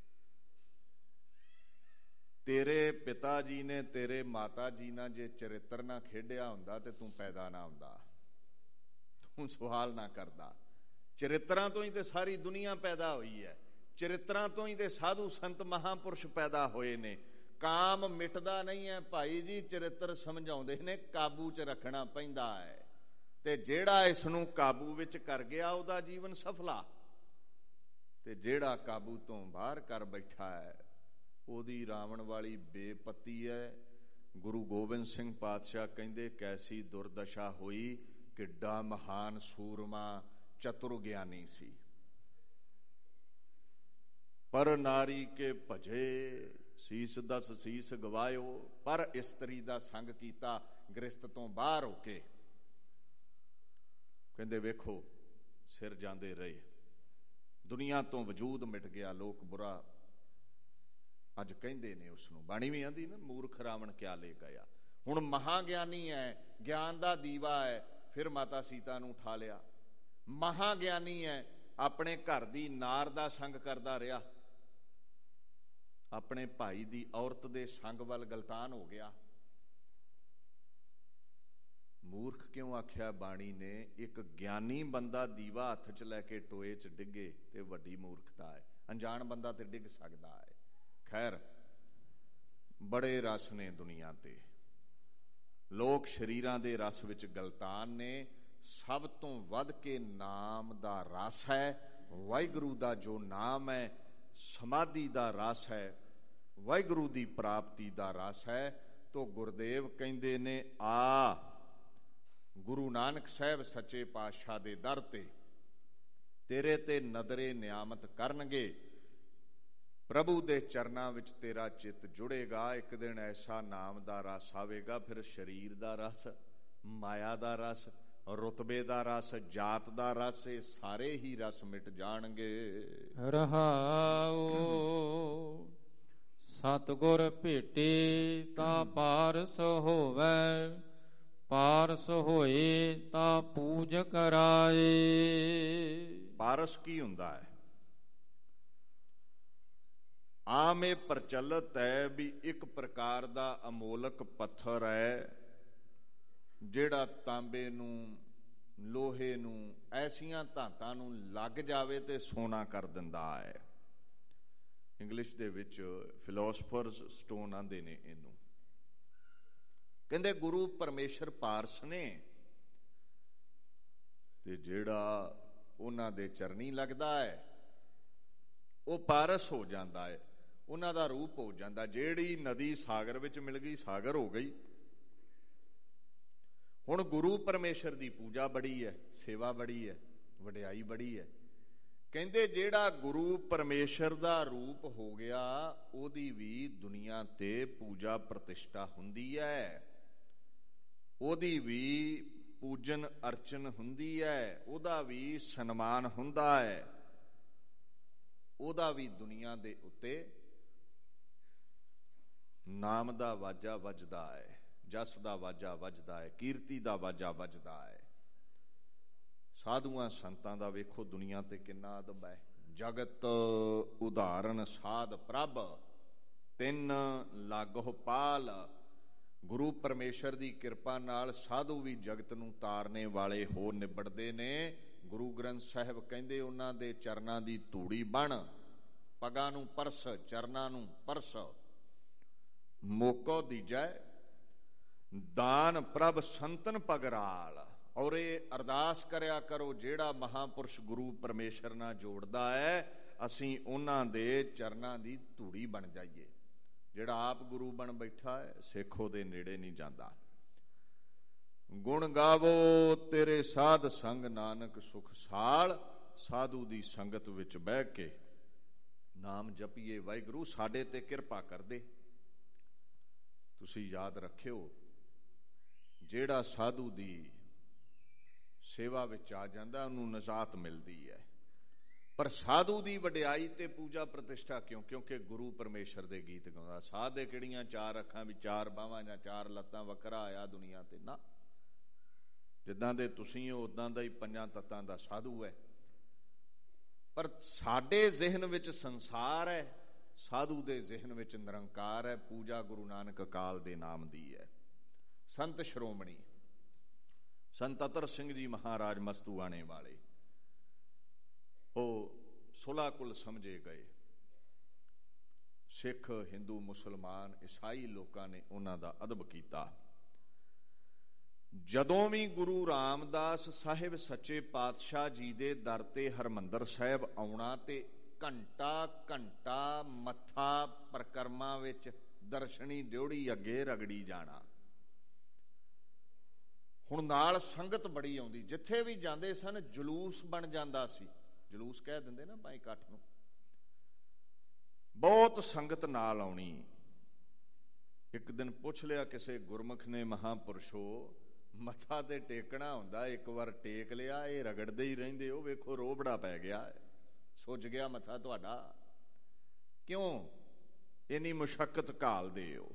ਤੇਰੇ ਪਿਤਾ ਜੀ ਨੇ, ਤੇਰੇ ਮਾਤਾ ਜੀ ਨਾਲ ਜੇ ਚਰਿੱਤਰ ਨਾ ਖੇਡਿਆ ਹੁੰਦਾ ਤੇ ਤੂੰ ਪੈਦਾ ਨਾ ਹੁੰਦਾ, ਤੂੰ ਸਵਾਲ ਨਾ ਕਰਦਾ। ਚਰਿੱਤਰਾਂ ਤੋਂ ਹੀ ਤੇ ਸਾਰੀ ਦੁਨੀਆ ਪੈਦਾ ਹੋਈ ਹੈ, ਚਰਿੱਤਰਾਂ ਤੋਂ ਹੀ ਤੇ ਸਾਧੂ ਸੰਤ ਮਹਾਂਪੁਰਸ਼ ਪੈਦਾ ਹੋਏ ਨੇ। ਕਾਮ ਮਿਟਦਾ ਨਹੀਂ ਹੈ ਭਾਈ ਜੀ, ਚਰਿੱਤਰ ਸਮਝਾਉਂਦੇ ਨੇ ਕਾਬੂ 'ਚ ਰੱਖਣਾ ਪੈਂਦਾ ਹੈ, ਤੇ ਜਿਹੜਾ ਇਸ ਨੂੰ ਕਾਬੂ ਵਿੱਚ ਕਰ ਗਿਆ ਉਹਦਾ ਜੀਵਨ ਸਫਲਾ, ਤੇ ਜਿਹੜਾ ਕਾਬੂ ਤੋਂ ਬਾਹਰ ਕਰ ਬੈਠਾ ਹੈ ਉਹਦੀ ਰਾਵਣ ਵਾਲੀ ਬੇਪਤੀ ਹੈ। ਗੁਰੂ ਗੋਬਿੰਦ ਸਿੰਘ ਪਾਤਸ਼ਾਹ ਕਹਿੰਦੇ, ਕੈਸੀ ਦੁਰਦਸ਼ਾ ਹੋਈ, ਕਿੱਡਾ ਮਹਾਨ ਸੂਰਮਾ ਚਤੁਰ ਗਿਆਨੀ ਸੀ, ਪਰ ਨਾਰੀ ਕੇ ਭਜੇ ਸੀਸ ਦਸ ਸੀਸ ਗਵਾਇਓ। ਪਰ ਇਸਤਰੀ ਦਾ ਸੰਗ ਕੀਤਾ ਗ੍ਰਸਤ ਤੋਂ ਬਾਹਰ ਹੋ ਕੇ। ਕਹਿੰਦੇ, ਵੇਖੋ ਸਿਰ ਜਾਂਦੇ ਰਹੇ, ਦੁਨੀਆ ਤੋਂ ਵਜੂਦ ਮਿਟ ਗਿਆ, ਲੋਕ ਬੁਰਾ ਅੱਜ ਕਹਿੰਦੇ ਨੇ ਉਸ ਨੂੰ। ਬਾਣੀ ਵੀ ਆਂਦੀ ਨਾ, ਮੂਰਖ ਰਾਵਣ ਕਿਆ ਲੈ ਗਿਆ। ਹੁਣ ਮਹਾਗਿਆਨੀ ਹੈ, ਗਿਆਨ ਦਾ ਦੀਵਾ ਹੈ, ਫਿਰ ਮਾਤਾ ਸੀਤਾ ਨੂੰ ਉਠਾ ਲਿਆ। ਮਹਾਗਿਆਨੀ ਹੈ, ਆਪਣੇ ਘਰ ਦੀ ਨਾਰ ਦਾ ਸੰਗ ਕਰਦਾ ਰਿਹਾ, ਆਪਣੇ ਭਾਈ ਦੀ ਔਰਤ ਦੇ ਸੰਗ ਵੱਲ ਗਲਤਾਨ ਹੋ ਗਿਆ। ਮੂਰਖ ਕਿਉਂ ਆਖਿਆ ਬਾਣੀ ਨੇ? ਇੱਕ ਗਿਆਨੀ ਬੰਦਾ ਦੀਵਾ ਹੱਥ 'ਚ ਲੈ ਕੇ ਟੋਏ 'ਚ ਡਿੱਗੇ ਤੇ ਵੱਡੀ ਮੂਰਖਤਾ ਹੈ। ਅਣਜਾਣ ਬੰਦਾ ਤੇ ਡਿੱਗ ਸਕਦਾ ਹੈ। ਖੈਰ, ਬੜੇ ਰਸ ਨੇ ਦੁਨੀਆ ਤੇ, ਲੋਕ ਸਰੀਰਾਂ ਦੇ ਰਸ ਵਿੱਚ ਗਲਤਾਨ ਨੇ। ਸਭ ਤੋਂ ਵੱਧ ਕੇ ਨਾਮ ਦਾ ਰਸ ਹੈ, ਵਾਹਿਗੁਰੂ ਦਾ ਜੋ ਨਾਮ ਹੈ, ਸਮਾਧੀ ਦਾ ਰਸ ਹੈ, ਵਾਹਿਗੁਰੂ ਦੀ ਪ੍ਰਾਪਤੀ ਦਾ ਰਸ ਹੈ। ਤੋ ਗੁਰਦੇਵ ਕਹਿੰਦੇ ਨੇ, ਆ ਗੁਰੂ ਨਾਨਕ ਸਾਹਿਬ ਸੱਚੇ ਪਾਤਸ਼ਾਹ ਦੇ ਦਰ ਤੇ ਤੇਰੇ ਤੇ ਨਦਰੇ ਨਿਆਮਤ ਕਰਨਗੇ, ਪ੍ਰਭੂ ਦੇ ਚਰਨਾਂ ਵਿੱਚ ਤੇਰਾ ਚਿੱਤ ਜੁੜੇਗਾ। ਇੱਕ ਦਿਨ ਐਸਾ ਨਾਮ ਦਾ ਰਸ ਆਵੇਗਾ, ਫਿਰ ਸਰੀਰ ਦਾ ਰਸ, ਮਾਇਆ ਦਾ ਰਸ, ਰੁਤਬੇ ਦਾ ਰਸ, ਜਾਤ ਦਾ ਰਸ, ਇਹ ਸਾਰੇ ਹੀ ਰਸ ਮਿਟ ਜਾਣਗੇ। ਰਹਾਉ ਸਤਿਗੁਰ ਭੇਟੇ ਤਾਂ ਪਾਰਸ ਹੋਵੈ, ਪਾਰਸ ਹੋਏ ਤਾਂ ਪੂਜ ਕਰਾਏ। ਪਾਰਸ ਕੀ ਹੁੰਦਾ ਹੈ? ਆਮ ਇਹ ਪ੍ਰਚਲਿਤ ਹੈ ਵੀ ਇੱਕ ਪ੍ਰਕਾਰ ਦਾ ਅਮੋਲਕ ਪੱਥਰ ਹੈ, ਜਿਹੜਾ ਤਾਂਬੇ ਨੂੰ, ਲੋਹੇ ਨੂੰ, ਐਸੀਆਂ ਧਾਤਾਂ ਨੂੰ ਲੱਗ ਜਾਵੇ ਤੇ ਸੋਨਾ ਕਰ ਦਿੰਦਾ ਹੈ। ਇੰਗਲਿਸ਼ ਦੇ ਵਿੱਚ ਫਿਲੋਸਫਰਸ ਸਟੋਨ ਆਂਦੇ ਨੇ ਇਹਨੂੰ। ਕਹਿੰਦੇ ਗੁਰੂ ਪਰਮੇਸ਼ਰ ਪਾਰਸ ਨੇ, ਤੇ ਜਿਹੜਾ ਉਹਨਾਂ ਦੇ ਚਰਨੀ ਲੱਗਦਾ ਹੈ ਉਹ ਪਾਰਸ ਹੋ ਜਾਂਦਾ ਹੈ, ਉਹਨਾਂ ਦਾ ਰੂਪ ਹੋ ਜਾਂਦਾ। ਜਿਹੜੀ ਨਦੀ ਸਾਗਰ ਵਿੱਚ ਮਿਲ ਗਈ, ਸਾਗਰ ਹੋ ਗਈ। ਹੁਣ ਗੁਰੂ ਪਰਮੇਸ਼ਰ ਦੀ ਪੂਜਾ ਬੜੀ ਹੈ, ਸੇਵਾ ਬੜੀ ਹੈ, ਵਡਿਆਈ ਬੜੀ ਹੈ। ਕਹਿੰਦੇ ਜਿਹੜਾ ਗੁਰੂ ਪਰਮੇਸ਼ਰ ਦਾ ਰੂਪ ਹੋ ਗਿਆ, ਉਹਦੀ ਵੀ ਦੁਨੀਆ ਤੇ ਪੂਜਾ ਪ੍ਰਤਿਸ਼ਠਾ ਹੁੰਦੀ ਹੈ, ਉਹਦੀ ਵੀ ਪੂਜਨ ਅਰਚਨ ਹੁੰਦੀ ਹੈ, ਉਹਦਾ ਵੀ ਸਨਮਾਨ ਹੁੰਦਾ ਹੈ, ਉਹਦਾ ਵੀ ਦੁਨੀਆ ਦੇ ਉੱਤੇ ਨਾਮ ਦਾ ਵਾਜਾ ਵੱਜਦਾ ਹੈ, ਜਸ ਦਾ ਵਾਜਾ ਵੱਜਦਾ ਹੈ, ਕੀਰਤੀ ਦਾ ਵਾਜਾ ਵੱਜਦਾ ਹੈ। ਸਾਧੂਆਂ ਸੰਤਾਂ ਦਾ ਵੇਖੋ ਦੁਨੀਆ ਤੇ ਕਿੰਨਾ ਅਦਬ ਹੈ। ਜਗਤ ਉਦਾਹਰਨ ਸਾਧ ਪ੍ਰਭ ਤਿੰਨ ਲਾਗੋ ਪਾਲ। ਗੁਰੂ ਪਰਮੇਸ਼ਰ ਦੀ ਕਿਰਪਾ ਨਾਲ ਸਾਧੂ ਵੀ ਜਗਤ ਨੂੰ ਤਾਰਨੇ ਵਾਲੇ ਹੋ ਨਿਬੜਦੇ ਨੇ। ਗੁਰੂ ਗ੍ਰੰਥ ਸਾਹਿਬ ਕਹਿੰਦੇ ਉਹਨਾਂ ਦੇ ਚਰਨਾਂ ਦੀ ਧੂੜੀ ਬਣ, ਪਗਾਂ ਨੂੰ ਪਰਸ, ਚਰਨਾਂ ਨੂੰ ਪਰਸ, ਮੋਕੋ ਦੀਜੈ ਦਾਨ ਪ੍ਰਭ ਸੰਤਨ ਪਗਰਾਲ। ਔਰ ਇਹ ਅਰਦਾਸ ਕਰਿਆ ਕਰੋ, ਜਿਹੜਾ ਮਹਾਂਪੁਰਸ਼ ਗੁਰੂ ਪਰਮੇਸ਼ਰ ਨਾਲ ਜੋੜਦਾ ਹੈ, ਅਸੀਂ ਉਹਨਾਂ ਦੇ ਚਰਨਾਂ ਦੀ ਧੂੜੀ ਬਣ ਜਾਈਏ। ਜਿਹੜਾ ਆਪ ਗੁਰੂ ਬਣ ਬੈਠਾ ਹੈ, ਸਿੱਖ ਉਹਦੇ ਨੇੜੇ ਨਹੀਂ ਜਾਂਦਾ। ਗੁਣ ਗਾਵੋ ਤੇਰੇ ਸਾਧ ਸੰਗ ਨਾਨਕ ਸੁਖ ਸਾਲ। ਸਾਧੂ ਦੀ ਸੰਗਤ ਵਿੱਚ ਬਹਿ ਕੇ ਨਾਮ ਜਪੀਏ। ਵਾਹਿਗੁਰੂ ਸਾਡੇ ਤੇ ਕਿਰਪਾ ਕਰਦੇ। ਤੁਸੀਂ ਯਾਦ ਰੱਖਿਓ, ਜਿਹੜਾ ਸਾਧੂ ਦੀ ਸੇਵਾ ਵਿੱਚ ਆ ਜਾਂਦਾ ਉਹਨੂੰ ਨਜ਼ਾਤ ਮਿਲਦੀ ਹੈ। ਪਰ ਸਾਧੂ ਦੀ ਵਡਿਆਈ ਤੇ ਪੂਜਾ ਪ੍ਰਤਿਸ਼ਠਾ ਕਿਉਂ? ਕਿਉਂਕਿ ਗੁਰੂ ਪਰਮੇਸ਼ਰ ਦੇ ਗੀਤ ਗਾਉਂਦਾ। ਸਾਧ ਦੇ ਕਿਹੜੀਆਂ ਚਾਰ ਅੱਖਾਂ ਵੀ, ਚਾਰ ਬਾਹਾਂ ਜਾਂ ਚਾਰ ਲੱਤਾਂ, ਵੱਖਰਾ ਆਇਆ ਦੁਨੀਆ ਤੇ ਨਾ। ਜਿੱਦਾਂ ਦੇ ਤੁਸੀਂ ਹੋ ਉਦਾਂ ਦਾ ਹੀ ਪੰਜਾਂ ਤੱਤਾਂ ਦਾ ਸਾਧੂ ਹੈ। ਪਰ ਸਾਡੇ ਜ਼ਿਹਨ ਵਿੱਚ ਸੰਸਾਰ ਹੈ, ਸਾਧੂ ਦੇ ਜ਼ਿਹਨ ਵਿੱਚ ਨਿਰੰਕਾਰ ਹੈ। ਪੂਜਾ ਗੁਰੂ ਨਾਨਕ ਅਕਾਲ ਦੇ ਨਾਮ ਦੀ ਹੈ। ਸੰਤ ਸ਼੍ਰੋਮਣੀ ਸੰਤ ਅਤਰ ਸਿੰਘ ਜੀ ਮਹਾਰਾਜ ਮਸਤੂਆਣੇ ਵਾਲੇ, ਉਹ ਸੁਲ੍ਹਾ ਕੁਲ ਸਮਝੇ ਗਏ। ਸਿੱਖ, ਹਿੰਦੂ, ਮੁਸਲਮਾਨ, ਈਸਾਈ ਲੋਕਾਂ ਨੇ ਉਹਨਾਂ ਦਾ ਅਦਬ ਕੀਤਾ। ਜਦੋਂ ਵੀ ਗੁਰੂ ਰਾਮਦਾਸ ਸਾਹਿਬ ਸੱਚੇ ਪਾਤਸ਼ਾਹ ਜੀ ਦੇ ਦਰ ਤੇ ਹਰਿਮੰਦਰ ਸਾਹਿਬ ਆਉਣਾ ਤੇ ਘੰਟਾ ਘੰਟਾ ਮੱਥਾ ਪ੍ਰਕਰਮਾਂ ਵਿੱਚ ਦਰਸ਼ਨੀ ਡਿਉੜੀ ਅੱਗੇ ਰਗੜੀ ਜਾਣਾ। ਹੁਣ ਨਾਲ ਸੰਗਤ ਬੜੀ ਆਉਂਦੀ, ਜਿੱਥੇ ਵੀ ਜਾਂਦੇ ਸਨ ਜਲੂਸ ਬਣ ਜਾਂਦਾ ਸੀ। ਜਲੂਸ ਕਹਿ ਦਿੰਦੇ ਨਾ ਭਾਈ ਇਕੱਠ ਨੂੰ। ਬਹੁਤ ਸੰਗਤ ਨਾਲ ਆਉਣੀ। ਇੱਕ ਦਿਨ ਪੁੱਛ ਲਿਆ ਕਿਸੇ ਗੁਰਮੁਖ ਨੇ, ਮਹਾਂਪੁਰਸ਼ੋ ਮੱਥਾ ਤੇ ਟੇਕਣਾ ਹੁੰਦਾ, ਇੱਕ ਵਾਰ ਟੇਕ ਲਿਆ, ਇਹ ਰਗੜਦੇ ਹੀ ਰਹਿੰਦੇ ਹੋ, ਵੇਖੋ ਰੋਬੜਾ ਪੈ ਗਿਆ, ਸੁੱਜ ਗਿਆ ਮੱਥਾ ਤੁਹਾਡਾ, ਕਿਉਂ ਇੰਨੀ ਮੁਸ਼ੱਕਤ ਘਾਲਦੇ ਹੋ?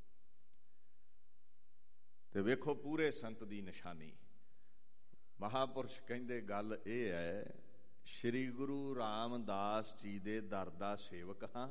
ਤੇ ਵੇਖੋ ਪੂਰੇ ਸੰਤ ਦੀ ਨਿਸ਼ਾਨੀ। ਮਹਾਂਪੁਰਸ਼ ਕਹਿੰਦੇ ਗੱਲ ਇਹ ਹੈ, ਸ਼੍ਰੀ ਗੁਰੂ ਰਾਮਦਾਸ ਜੀ ਦੇ ਦਰ ਦਾ ਸੇਵਕ ਹਾਂ,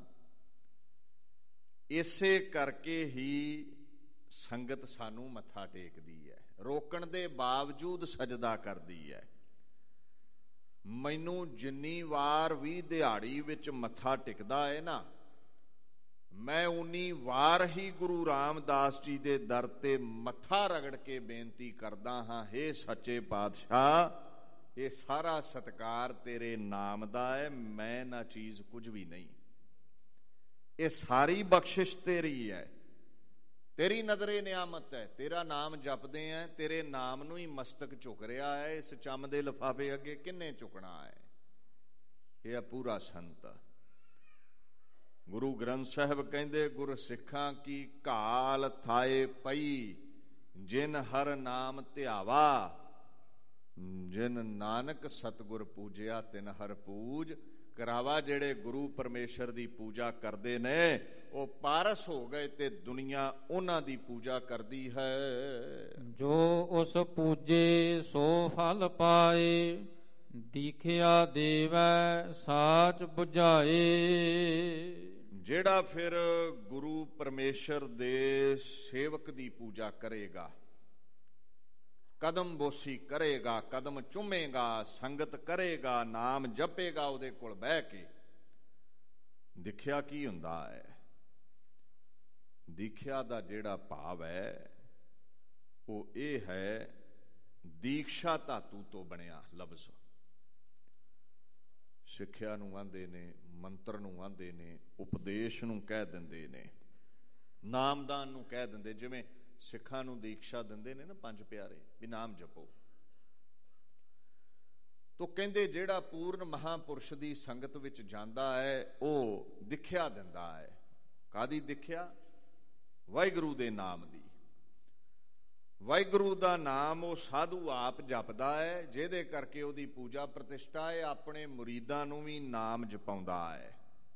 ਇਸੇ ਕਰਕੇ ਹੀ ਸੰਗਤ ਸਾਨੂੰ ਮੱਥਾ ਟੇਕਦੀ ਹੈ, ਰੋਕਣ ਦੇ ਬਾਵਜੂਦ ਸਜਦਾ ਕਰਦੀ ਹੈ। ਮੈਨੂੰ ਜਿੰਨੀ ਵਾਰ ਵੀ ਦਿਹਾੜੀ ਵਿੱਚ ਮੱਥਾ ਟਿਕਦਾ ਹੈ ਨਾ, ਮੈਂ ਉਨੀ ਵਾਰ ਹੀ ਗੁਰੂ ਰਾਮਦਾਸ ਜੀ ਦੇ ਦਰ ਤੇ ਮੱਥਾ ਰਗੜ ਕੇ ਬੇਨਤੀ ਕਰਦਾ ਹਾਂ, ਹੇ ਸੱਚੇ ਪਾਤਸ਼ਾਹ, ਇਹ ਸਾਰਾ ਸਤਿਕਾਰ ਤੇਰੇ ਨਾਮ ਦਾ ਹੈ, ਮੈਂ ਨਾ ਚੀਜ਼ ਕੁਝ ਵੀ ਨਹੀਂ, ਇਹ ਸਾਰੀ ਬਖਸ਼ਿਸ਼ ਤੇਰੀ ਹੈ, ਤੇਰੀ ਨਜ਼ਰੇ ਨਿਆਮਤ ਹੈ। ਤੇਰਾ ਨਾਮ ਜਪਦੇ ਆ, ਤੇਰੇ ਨਾਮ ਨੂੰ ਹੀ ਮਸਤਕ ਝੁਕ ਰਿਹਾ ਹੈ, ਇਸ ਚੰਮ ਦੇ ਲਿਫਾਫੇ ਅੱਗੇ ਕਿੰਨੇ ਝੁਕਣਾ ਹੈ? ਇਹ ਹੈ ਪੂਰਾ ਸੰਤ। ਗੁਰੂ ਗ੍ਰੰਥ ਸਾਹਿਬ ਕਹਿੰਦੇ, ਗੁਰ ਸਿੱਖਾਂ ਕੀ ਘਾਲ ਥਾਏ ਪਈ, ਜਿਨ ਹਰ ਨਾਮ ਧਿਆਵਾ, ਜਿਨ ਨਾਨਕ ਸਤਿਗੁਰ ਪੂਜਿਆ ਤਿਨ ਹਰ ਪੂਜ ਕਰਾਵਾ। ਜਿਹੜੇ ਗੁਰੂ ਪਰਮੇਸ਼ਰ ਦੀ ਪੂਜਾ ਕਰਦੇ ਨੇ ਉਹ ਪਾਰਸ ਹੋ ਗਏ ਤੇ ਦੁਨੀਆ ਉਹਨਾਂ ਦੀ ਪੂਜਾ ਕਰਦੀ ਹੈ। ਜੋ ਉਸ ਪੂਜੇ ਸੋ ਫਲ ਪਾਏ, ਦੀਖਿਆ ਦੇਵੈ ਸਾਚ ਬੁਝਾਏ। ਜਿਹੜਾ ਫਿਰ ਗੁਰੂ ਪਰਮੇਸ਼ਰ ਦੇ ਸੇਵਕ ਦੀ ਪੂਜਾ ਕਰੇਗਾ, ਕਦਮ ਬੋਸੀ ਕਰੇਗਾ, ਕਦਮ ਚੁੰਮੇਗਾ, ਸੰਗਤ ਕਰੇਗਾ, ਨਾਮ ਜਪੇਗਾ ਉਹਦੇ ਕੋਲ ਬਹਿ ਕੇ, ਦੇਖਿਆ ਕੀ ਹੁੰਦਾ ਹੈ? ਦੀਖਿਆ ਦਾ ਜਿਹੜਾ ਭਾਵ ਹੈ ਉਹ ਇਹ ਹੈ, ਦੀਕਸ਼ਾ ਧਾਤੂ ਤੋਂ ਬਣਿਆ ਲਫ਼ਜ਼। ਸਿੱਖਿਆ ਨੂੰ ਆਂਦੇ ਨੇ, ਮੰਤਰ ਨੂੰ ਆਂਦੇ ਨੇ, ਉਪਦੇਸ਼ ਨੂੰ ਕਹਿ ਦਿੰਦੇ ਨੇ, ਨਾਮਦਾਨ ਨੂੰ ਕਹਿ ਦਿੰਦੇ। ਜਿਵੇਂ ਸਿੱਖਾਂ ਨੂੰ ਦੀਕਸ਼ਾ ਦਿੰਦੇ ਨੇ ਨਾ ਪੰਜ ਪਿਆਰੇ ਵੀ ਨਾਮ ਜਪੋ, ਤੋ ਕਹਿੰਦੇ ਜਿਹੜਾ ਪੂਰਨ ਮਹਾਂਪੁਰਸ਼ ਦੀ ਸੰਗਤ ਵਿੱਚ ਜਾਂਦਾ ਹੈ ਉਹ ਦਿਖਿਆ ਦਿੰਦਾ ਹੈ। ਕਾਹਦੀ ਦਿਖਿਆ? ਵਾਹਿਗੁਰੂ ਦੇ ਨਾਮ ਦੀ। ਵਾਹਿਗੁਰੂ ਦਾ ਨਾਮ ਉਹ ਸਾਧੂ ਆਪ ਜਪਦਾ ਹੈ, ਜਿਹਦੇ ਕਰਕੇ ਉਹਦੀ ਪੂਜਾ ਪ੍ਰਤਿਸ਼ਠਾ ਹੈ। ਆਪਣੇ ਮੁਰੀਦਾਂ ਨੂੰ ਵੀ ਨਾਮ ਜਪਾਉਂਦਾ ਹੈ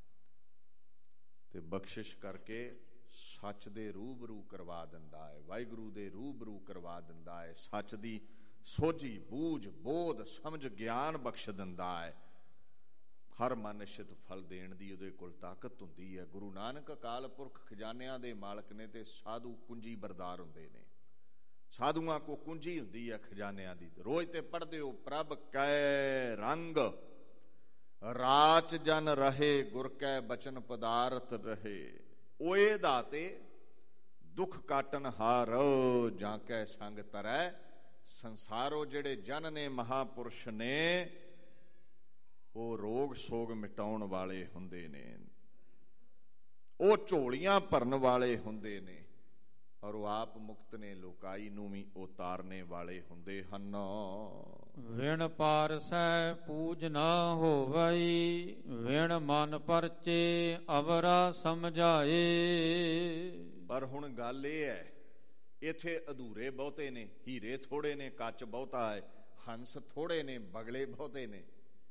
ਤੇ ਬਖਸ਼ਿਸ਼ ਕਰਕੇ ਸੱਚ ਦੇ ਰੂਬਰੂ ਕਰਵਾ ਦਿੰਦਾ ਹੈ, ਵਾਹਿਗੁਰੂ ਦੇ ਰੂਬਰੂ ਕਰਵਾ ਦਿੰਦਾ ਹੈ। ਸੱਚ ਦੀ ਸੋਝੀ, ਬੂਝ, ਬੋਧ, ਸਮਝ, ਗਿਆਨ ਬਖਸ਼ ਦਿੰਦਾ ਹੈ। ਹਰ ਮਨ ਨਿਸ਼ਚਿਤ ਫਲ ਦੇਣ ਦੀ ਉਹਦੇ ਕੋਲ ਤਾਕਤ ਹੁੰਦੀ ਹੈ। ਗੁਰੂ ਨਾਨਕ ਅਕਾਲ ਪੁਰਖ ਖਜ਼ਾਨਿਆਂ ਦੇ ਮਾਲਕ ਨੇ ਤੇ ਸਾਧੂ ਕੁੰਜੀ ਬਰਦਾਰ ਹੁੰਦੇ ਨੇ। ਸਾਧੂਆਂ ਕੋ ਕੁੰਜੀ ਹੁੰਦੀ ਹੈ ਖਜ਼ਾਨਿਆਂ ਦੀ। ਰੋਜ਼ ਤੇ ਪੜ੍ਹਦੇ ਹੋ, ਪ੍ਰਭ ਕੈ ਰੰਗ ਰਾਚ ਜਨ ਰਹੇ, ਗੁਰ ਕੈ ਬਚਨ ਪਦਾਰਥ ਰਹੇ। ਓਏ ਦਾਤੇ ਦੁੱਖ ਕਾਟਨ ਹਾਰ, ਜਾਂ ਕੈ ਸੰਗ ਤਰੈ ਸੰਸਾਰੋ। ਜਿਹੜੇ ਜਨ ਨੇ, ਮਹਾਪੁਰਸ਼ ਨੇ, ਉਹ ਰੋਗ ਸੋਗ ਮਿਟਾਉਣ ਵਾਲੇ ਹੁੰਦੇ ਨੇ, ਉਹ ਝੋਲੀਆਂ ਭਰਨ ਵਾਲੇ ਹੁੰਦੇ ਨੇ, ਔਰ ਉਹ ਆਪ ਮੁਕਤ ਨੇ, ਲੋਕਾਈ ਨੂੰ ਵੀ ਉਤਾਰਨੇ ਵਾਲੇ ਹੁੰਦੇ ਹਨ। ਵਿਣ ਪਾਰਸੈ ਪੂਜ ਨਾ ਹੋਵਈ, ਵਿਣ ਮਨ ਪਰਚੇ ਅਵਰਾ ਸਮਝਾਏ। ਪਰ ਹੁਣ ਗੱਲ ਇਹ ਹੈ, ਇੱਥੇ ਅਧੂਰੇ ਬਹੁਤੇ ਨੇ, ਹੀਰੇ ਥੋੜੇ ਨੇ, ਕੱਚ ਬਹੁਤਾ ਹੈ, ਹੰਸ ਥੋੜੇ ਨੇ, ਬਗਲੇ ਬਹੁਤੇ ਨੇ।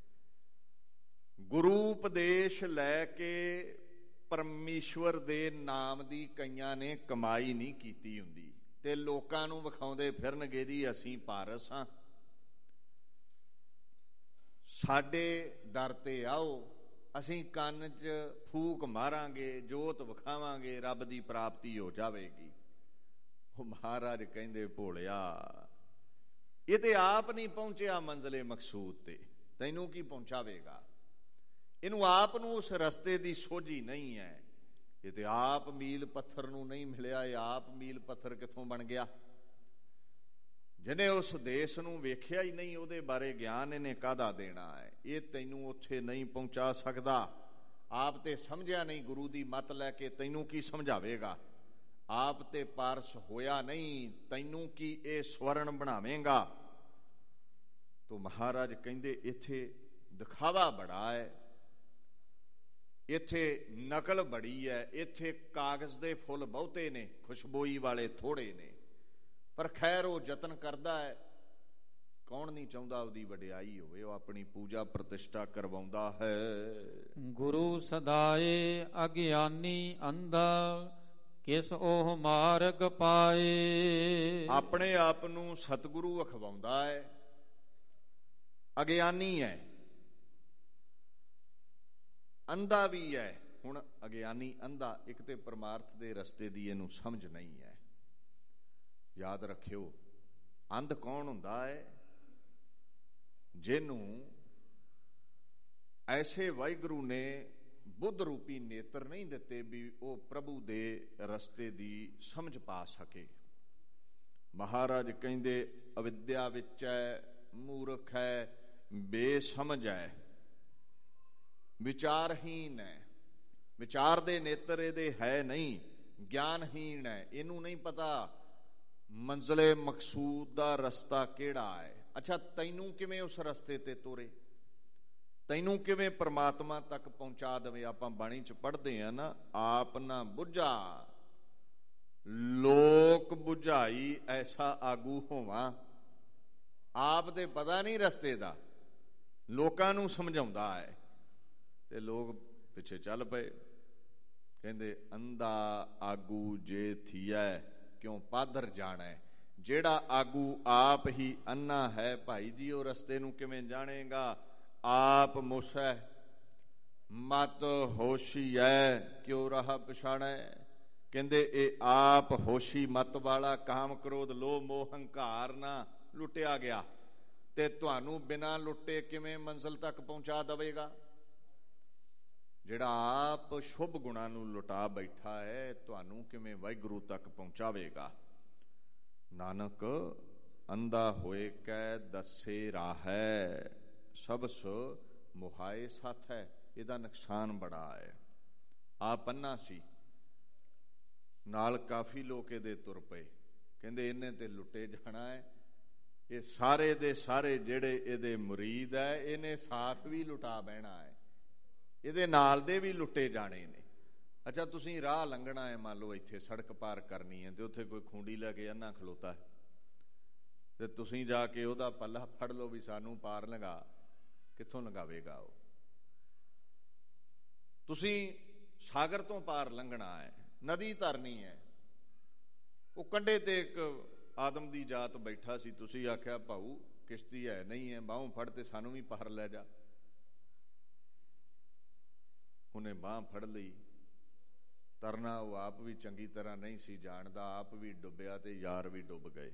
ਗੁਰੂ ਉਪਦੇਸ਼ ਲੈ ਕੇ ਪਰਮੇਸ਼ਵਰ ਦੇ ਨਾਮ ਦੀ ਕਈਆਂ ਨੇ ਕਮਾਈ ਨਹੀਂ ਕੀਤੀ ਹੁੰਦੀ ਤੇ ਲੋਕਾਂ ਨੂੰ ਵਿਖਾਉਂਦੇ ਫਿਰਨਗੇ ਜੀ ਅਸੀਂ ਪਾਰਸ ਹਾਂ, ਸਾਡੇ ਦਰ ਤੇ ਆਓ, ਅਸੀਂ ਕੰਨ 'ਚ ਫੂਕ ਮਾਰਾਂਗੇ, ਜੋਤ ਵਿਖਾਵਾਂਗੇ, ਰੱਬ ਦੀ ਪ੍ਰਾਪਤੀ ਹੋ ਜਾਵੇਗੀ। ਉਹ ਮਹਾਰਾਜ ਕਹਿੰਦੇ ਭੋਲਿਆ, ਇਹ ਤੇ ਆਪ ਨਹੀਂ ਪਹੁੰਚਿਆ ਮੰਜ਼ਲੇ ਮਕਸੂਦ ਤੇ, ਤੈਨੂੰ ਕੀ ਪਹੁੰਚਾਵੇਗਾ? ਇਹਨੂੰ ਆਪ ਨੂੰ ਉਸ ਰਸਤੇ ਦੀ ਸੋਝੀ ਨਹੀਂ ਹੈ। ਇਹ ਤੇ ਆਪ ਮੀਲ ਪੱਥਰ ਨੂੰ ਨਹੀਂ ਮਿਲਿਆ, ਇਹ ਆਪ ਮੀਲ ਪੱਥਰ ਕਿੱਥੋਂ ਬਣ ਗਿਆ? ਜਿਹਨੇ ਉਸ ਦੇਸ਼ ਨੂੰ ਵੇਖਿਆ ਹੀ ਨਹੀਂ, ਉਹਦੇ ਬਾਰੇ ਗਿਆਨ ਇਹਨੇ ਕਾਹਦਾ ਦੇਣਾ ਹੈ? ਇਹ ਤੈਨੂੰ ਉੱਥੇ ਨਹੀਂ ਪਹੁੰਚਾ ਸਕਦਾ। ਆਪ ਤੇ ਸਮਝਿਆ ਨਹੀਂ ਗੁਰੂ ਦੀ ਮੱਤ ਲੈ ਕੇ, ਤੈਨੂੰ ਕੀ ਸਮਝਾਵੇਗਾ? ਆਪ ਤੇ ਪਾਰਸ ਹੋਇਆ ਨਹੀਂ, ਤੈਨੂੰ ਕੀ ਇਹ ਸਵਰਨ ਬਣਾਵੇਂਗਾ? ਤੋ ਮਹਾਰਾਜ ਕਹਿੰਦੇ ਇੱਥੇ ਦਿਖਾਵਾ ਬੜਾ ਹੈ, ਇੱਥੇ ਨਕਲ ਬੜੀ ਹੈ, ਇੱਥੇ ਕਾਗਜ਼ ਦੇ ਫੁੱਲ ਬਹੁਤੇ ਨੇ, ਖੁਸ਼ਬੋਈ ਵਾਲੇ ਥੋੜੇ ਨੇ। ਪਰ ਖੈਰ ਉਹ ਯਤਨ ਕਰਦਾ ਹੈ। ਕੌਣ ਨਹੀਂ ਚਾਹੁੰਦਾ ਉਹਦੀ ਵਡਿਆਈ ਹੋਵੇ? ਉਹ ਆਪਣੀ ਪੂਜਾ ਪ੍ਰਤਿਸ਼ਠਾ ਕਰਵਾਉਂਦਾ ਹੈ। ਗੁਰੂ ਸਦਾਏ ਅਗਿਆਨੀ ਅੰਧਾ, ਕਿਸ ਉਹ ਮਾਰਗ ਪਾਏ। ਆਪਣੇ ਆਪ ਨੂੰ ਸਤਿਗੁਰੂ ਅਖਵਾਉਂਦਾ ਹੈ, ਅਗਿਆਨੀ ਹੈ, ਅੰਧਾ ਵੀ ਹੈ। ਹੁਣ ਅਗਿਆਨੀ ਅੰਧਾ, ਇੱਕ ਤੇ ਪਰਮਾਰਥ ਦੇ ਰਸਤੇ ਦੀ ਇਹਨੂੰ ਸਮਝ ਨਹੀਂ ਹੈ। ਯਾਦ ਰੱਖਿਓ, ਅੰਧ ਕੌਣ ਹੁੰਦਾ ਹੈ? ਜਿਹਨੂੰ ਐਸੇ ਵਾਹਿਗੁਰੂ ਨੇ ਬੁੱਧ ਰੂਪੀ ਨੇਤਰ ਨਹੀਂ ਦਿੱਤੇ ਵੀ ਉਹ ਪ੍ਰਭੂ ਦੇ ਰਸਤੇ ਦੀ ਸਮਝ ਪਾ ਸਕੇ। ਮਹਾਰਾਜ ਕਹਿੰਦੇ ਅਵਿਦਿਆ ਵਿੱਚ ਹੈ, ਮੂਰਖ ਹੈ, ਬੇਸਮਝ ਹੈ, ਵਿਚਾਰਹੀਨ ਹੈ। ਵਿਚਾਰ ਦੇ ਨੇਤਰ ਇਹਦੇ ਹੈ ਨਹੀਂ, ਗਿਆਨਹੀਨ ਹੈ। ਇਹਨੂੰ ਨਹੀਂ ਪਤਾ ਮੰਜ਼ਲੇ ਮਕਸੂਦ ਦਾ ਰਸਤਾ ਕਿਹੜਾ ਹੈ। ਅੱਛਾ, ਤੈਨੂੰ ਕਿਵੇਂ ਉਸ ਰਸਤੇ ਤੇ ਤੋਰੇ? ਤੈਨੂੰ ਕਿਵੇਂ ਪਰਮਾਤਮਾ ਤੱਕ ਪਹੁੰਚਾ ਦੇਵੇ? ਆਪਾਂ ਬਾਣੀ 'ਚ ਪੜ੍ਹਦੇ ਆ ਨਾ, ਆਪ ਨਾ ਬੁੱਝਾ ਲੋਕ ਬੁਝਾਈ ਐਸਾ ਆਗੂ ਹੋਵਾਂ। ਆਪ ਤੇ ਪਤਾ ਨਹੀਂ ਰਸਤੇ ਦਾ, ਲੋਕਾਂ ਨੂੰ ਸਮਝਾਉਂਦਾ ਹੈ ਤੇ ਲੋਕ ਪਿੱਛੇ ਚੱਲ ਪਏ। ਕਹਿੰਦੇ ਅੰਧਾ ਆਗੂ ਜੇ ਥੀਐ, ਕਿਉਂ ਪਾਦਰ ਜਾਣੈ। ਜਿਹੜਾ ਆਗੂ ਆਪ ਹੀ ਅੰਨਾ ਹੈ ਭਾਈ ਜੀ, ਉਹ ਰਸਤੇ ਨੂੰ ਕਿਵੇਂ ਜਾਣੇਗਾ? ਆਪ ਮੁਸੈ ਮਤ ਹੋਸ਼ੀਐ, ਕਿਉ ਰਾਹ ਪਛਾਣੈ। ਕਹਿੰਦੇ ਇਹ ਆਪ ਹੋਸ਼ੀ ਮਤ ਵਾਲਾ, ਕਾਮ ਕ੍ਰੋਧ ਲੋਭ ਮੋਹ ਹੰਕਾਰ ਨਾ ਲੁੱਟਿਆ ਗਿਆ ਤੇ ਤੁਹਾਨੂੰ ਬਿਨਾਂ ਲੁੱਟੇ ਕਿਵੇਂ ਮੰਜ਼ਿਲ ਤੱਕ ਪਹੁੰਚਾ ਦੇਵੇਗਾ? ਜਿਹੜਾ ਆਪ ਸ਼ੁਭ ਗੁਣਾਂ ਨੂੰ ਲੁਟਾ ਬੈਠਾ ਹੈ, ਤੁਹਾਨੂੰ ਕਿਵੇਂ ਵਾਹਿਗੁਰੂ ਤੱਕ ਪਹੁੰਚਾਵੇਗਾ? ਨਾਨਕ ਅੰਧਾ ਹੋਏ ਕੈ ਦੱਸੇ ਰਾਹੈ, ਸਬਸ ਮੁਹਾਏ ਸੱਥ ਹੈ, ਇਹਦਾ ਨੁਕਸਾਨ ਬੜਾ ਹੈ। ਆਪ ਅੰਨਾ ਸੀ, ਨਾਲ ਕਾਫੀ ਲੋਕ ਇਹਦੇ ਤੁਰ ਪਏ, ਕਹਿੰਦੇ ਇਹਨੇ ਤੇ ਲੁੱਟੇ ਜਾਣਾ ਹੈ। ਇਹ ਸਾਰੇ ਦੇ ਸਾਰੇ ਜਿਹੜੇ ਇਹਦੇ ਮੁਰੀਦ ਹੈ, ਇਹਨੇ ਸਾਥ ਵੀ ਲੁਟਾ ਬਹਿਣਾ ਹੈ, ਇਹਦੇ ਨਾਲ ਦੇ ਵੀ ਲੁੱਟੇ ਜਾਣੇ ਨੇ। ਅੱਛਾ, ਤੁਸੀਂ ਰਾਹ ਲੰਘਣਾ ਹੈ, ਮੰਨ ਲਓ ਇੱਥੇ ਸੜਕ ਪਾਰ ਕਰਨੀ ਹੈ ਤੇ ਉੱਥੇ ਕੋਈ ਖੂੰਡੀ ਲੈ ਕੇ ਅੰਨਾ ਖਲੋਤਾ ਹੈ, ਤੇ ਤੁਸੀਂ ਜਾ ਕੇ ਉਹਦਾ ਪੱਲਾ ਫੜ ਲਓ ਵੀ ਸਾਨੂੰ ਪਾਰ ਲੰਘਾ, ਕਿੱਥੋਂ ਲੰਘਾਵੇਗਾ ਉਹ? ਤੁਸੀਂ ਸਾਗਰ ਤੋਂ ਪਾਰ ਲੰਘਣਾ ਹੈ, ਨਦੀ ਧਰਨੀ ਹੈ, ਉਹ ਕੰਢੇ ਤੇ ਇੱਕ ਆਦਮ ਦੀ ਜਾਤ ਬੈਠਾ ਸੀ, ਤੁਸੀਂ ਆਖਿਆ ਭਾਊ ਕਿਸ਼ਤੀ ਹੈ ਨਹੀਂ ਹੈ, ਬਾਹੋਂ ਫੜ ਤੇ ਸਾਨੂੰ ਵੀ ਪਾਰ ਲੈ ਜਾ। ਉਹਨੇ ਬਾਂਹ ਫੜ ਲਈ, ਤਰਨਾ ਉਹ ਆਪ ਵੀ ਚੰਗੀ ਤਰ੍ਹਾਂ ਨਹੀਂ ਸੀ ਜਾਣਦਾ, ਆਪ ਵੀ ਡੁੱਬਿਆ ਤੇ ਯਾਰ ਵੀ ਡੁੱਬ ਗਏ।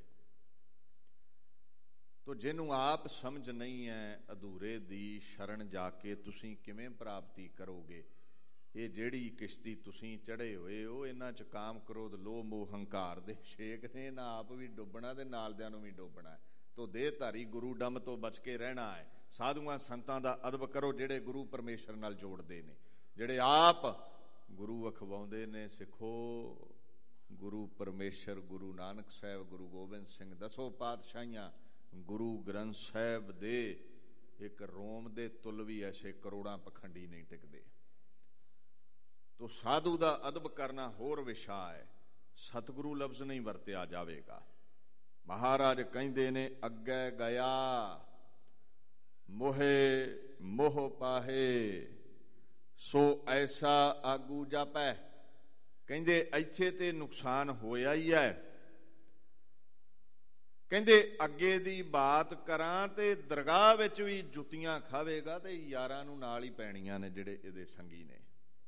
ਤੋ ਜਿਹਨੂੰ ਆਪ ਸਮਝ ਨਹੀਂ ਹੈ, ਅਧੂਰੇ ਦੀ ਸ਼ਰਨ ਜਾ ਕੇ ਤੁਸੀਂ ਕਿਵੇਂ ਪ੍ਰਾਪਤੀ ਕਰੋਗੇ? ਇਹ ਜਿਹੜੀ ਕਿਸ਼ਤੀ ਤੁਸੀਂ ਚੜ੍ਹੇ ਹੋਏ ਹੋ, ਇਹਨਾਂ 'ਚ ਕਾਮ ਕ੍ਰੋਧ ਲੋਭ ਮੋਹ ਹੰਕਾਰ ਦੇ ਛੇਕ ਨੇ, ਨਾ ਆਪ ਵੀ ਡੁੱਬਣਾ ਤੇ ਨਾਲਦਿਆਂ ਨੂੰ ਵੀ ਡੁੱਬਣਾ। ਤੋ ਦੇਹਧਾਰੀ ਗੁਰੂ ਡੰਮ ਤੋਂ ਬਚ ਕੇ ਰਹਿਣਾ ਹੈ। ਸਾਧੂਆਂ ਸੰਤਾਂ ਦਾ ਅਦਬ ਕਰੋ, ਜਿਹੜੇ ਗੁਰੂ ਪਰਮੇਸ਼ਰ ਨਾਲ ਜੋੜਦੇ ਨੇ, ਜਿਹੜੇ ਆਪ ਗੁਰੂ ਅਖਵਾਉਂਦੇ ਨੇ। ਸਿੱਖੋ, ਗੁਰੂ ਪਰਮੇਸ਼ਰ, ਗੁਰੂ ਨਾਨਕ ਸਾਹਿਬ, ਗੁਰੂ ਗੋਬਿੰਦ ਸਿੰਘ, 10 ਪਾਤਸ਼ਾਹੀਆਂ, ਗੁਰੂ ਗ੍ਰੰਥ ਸਾਹਿਬ ਦੇ ਇੱਕ ਰੋਮ ਦੇ ਤੁਲ ਵੀ ਐਸੇ ਕਰੋੜਾਂ ਪਖੰਡੀ ਨਹੀਂ ਟਿਕਦੇ। ਤੋ ਸਾਧੂ ਦਾ ਅਦਬ ਕਰਨਾ ਹੋਰ ਵਿਸ਼ਾ ਹੈ, ਸਤਿਗੁਰੂ ਲਫ਼ਜ਼ ਨਹੀਂ ਵਰਤਿਆ ਜਾਵੇਗਾ। ਮਹਾਰਾਜ ਕਹਿੰਦੇ ਨੇ, ਅੱਗੇ ਗਿਆ ਮੋਹੇ ਮੋਹ ਪਾਹੇ, ਸੋ ਐਸਾ ਆਗੂ ਜਾਪੈ। ਕਹਿੰਦੇ ਇੱਥੇ ਤੇ ਨੁਕਸਾਨ ਹੋਇਆ ਹੀ ਹੈ। ਕਹਿੰਦੇ ਅੱਗੇ ਦੀ ਬਾਤ ਕਰਾਂ ਤੇ ਦਰਗਾਹ ਵਿੱਚ ਵੀ ਜੁੱਤੀਆਂ ਖਾਵੇਗਾ, ਤੇ ਯਾਰਾਂ ਨੂੰ ਨਾਲ ਹੀ ਪੈਣੀਆਂ ਨੇ ਜਿਹੜੇ ਇਹਦੇ ਸੰਗੀ ਨੇ।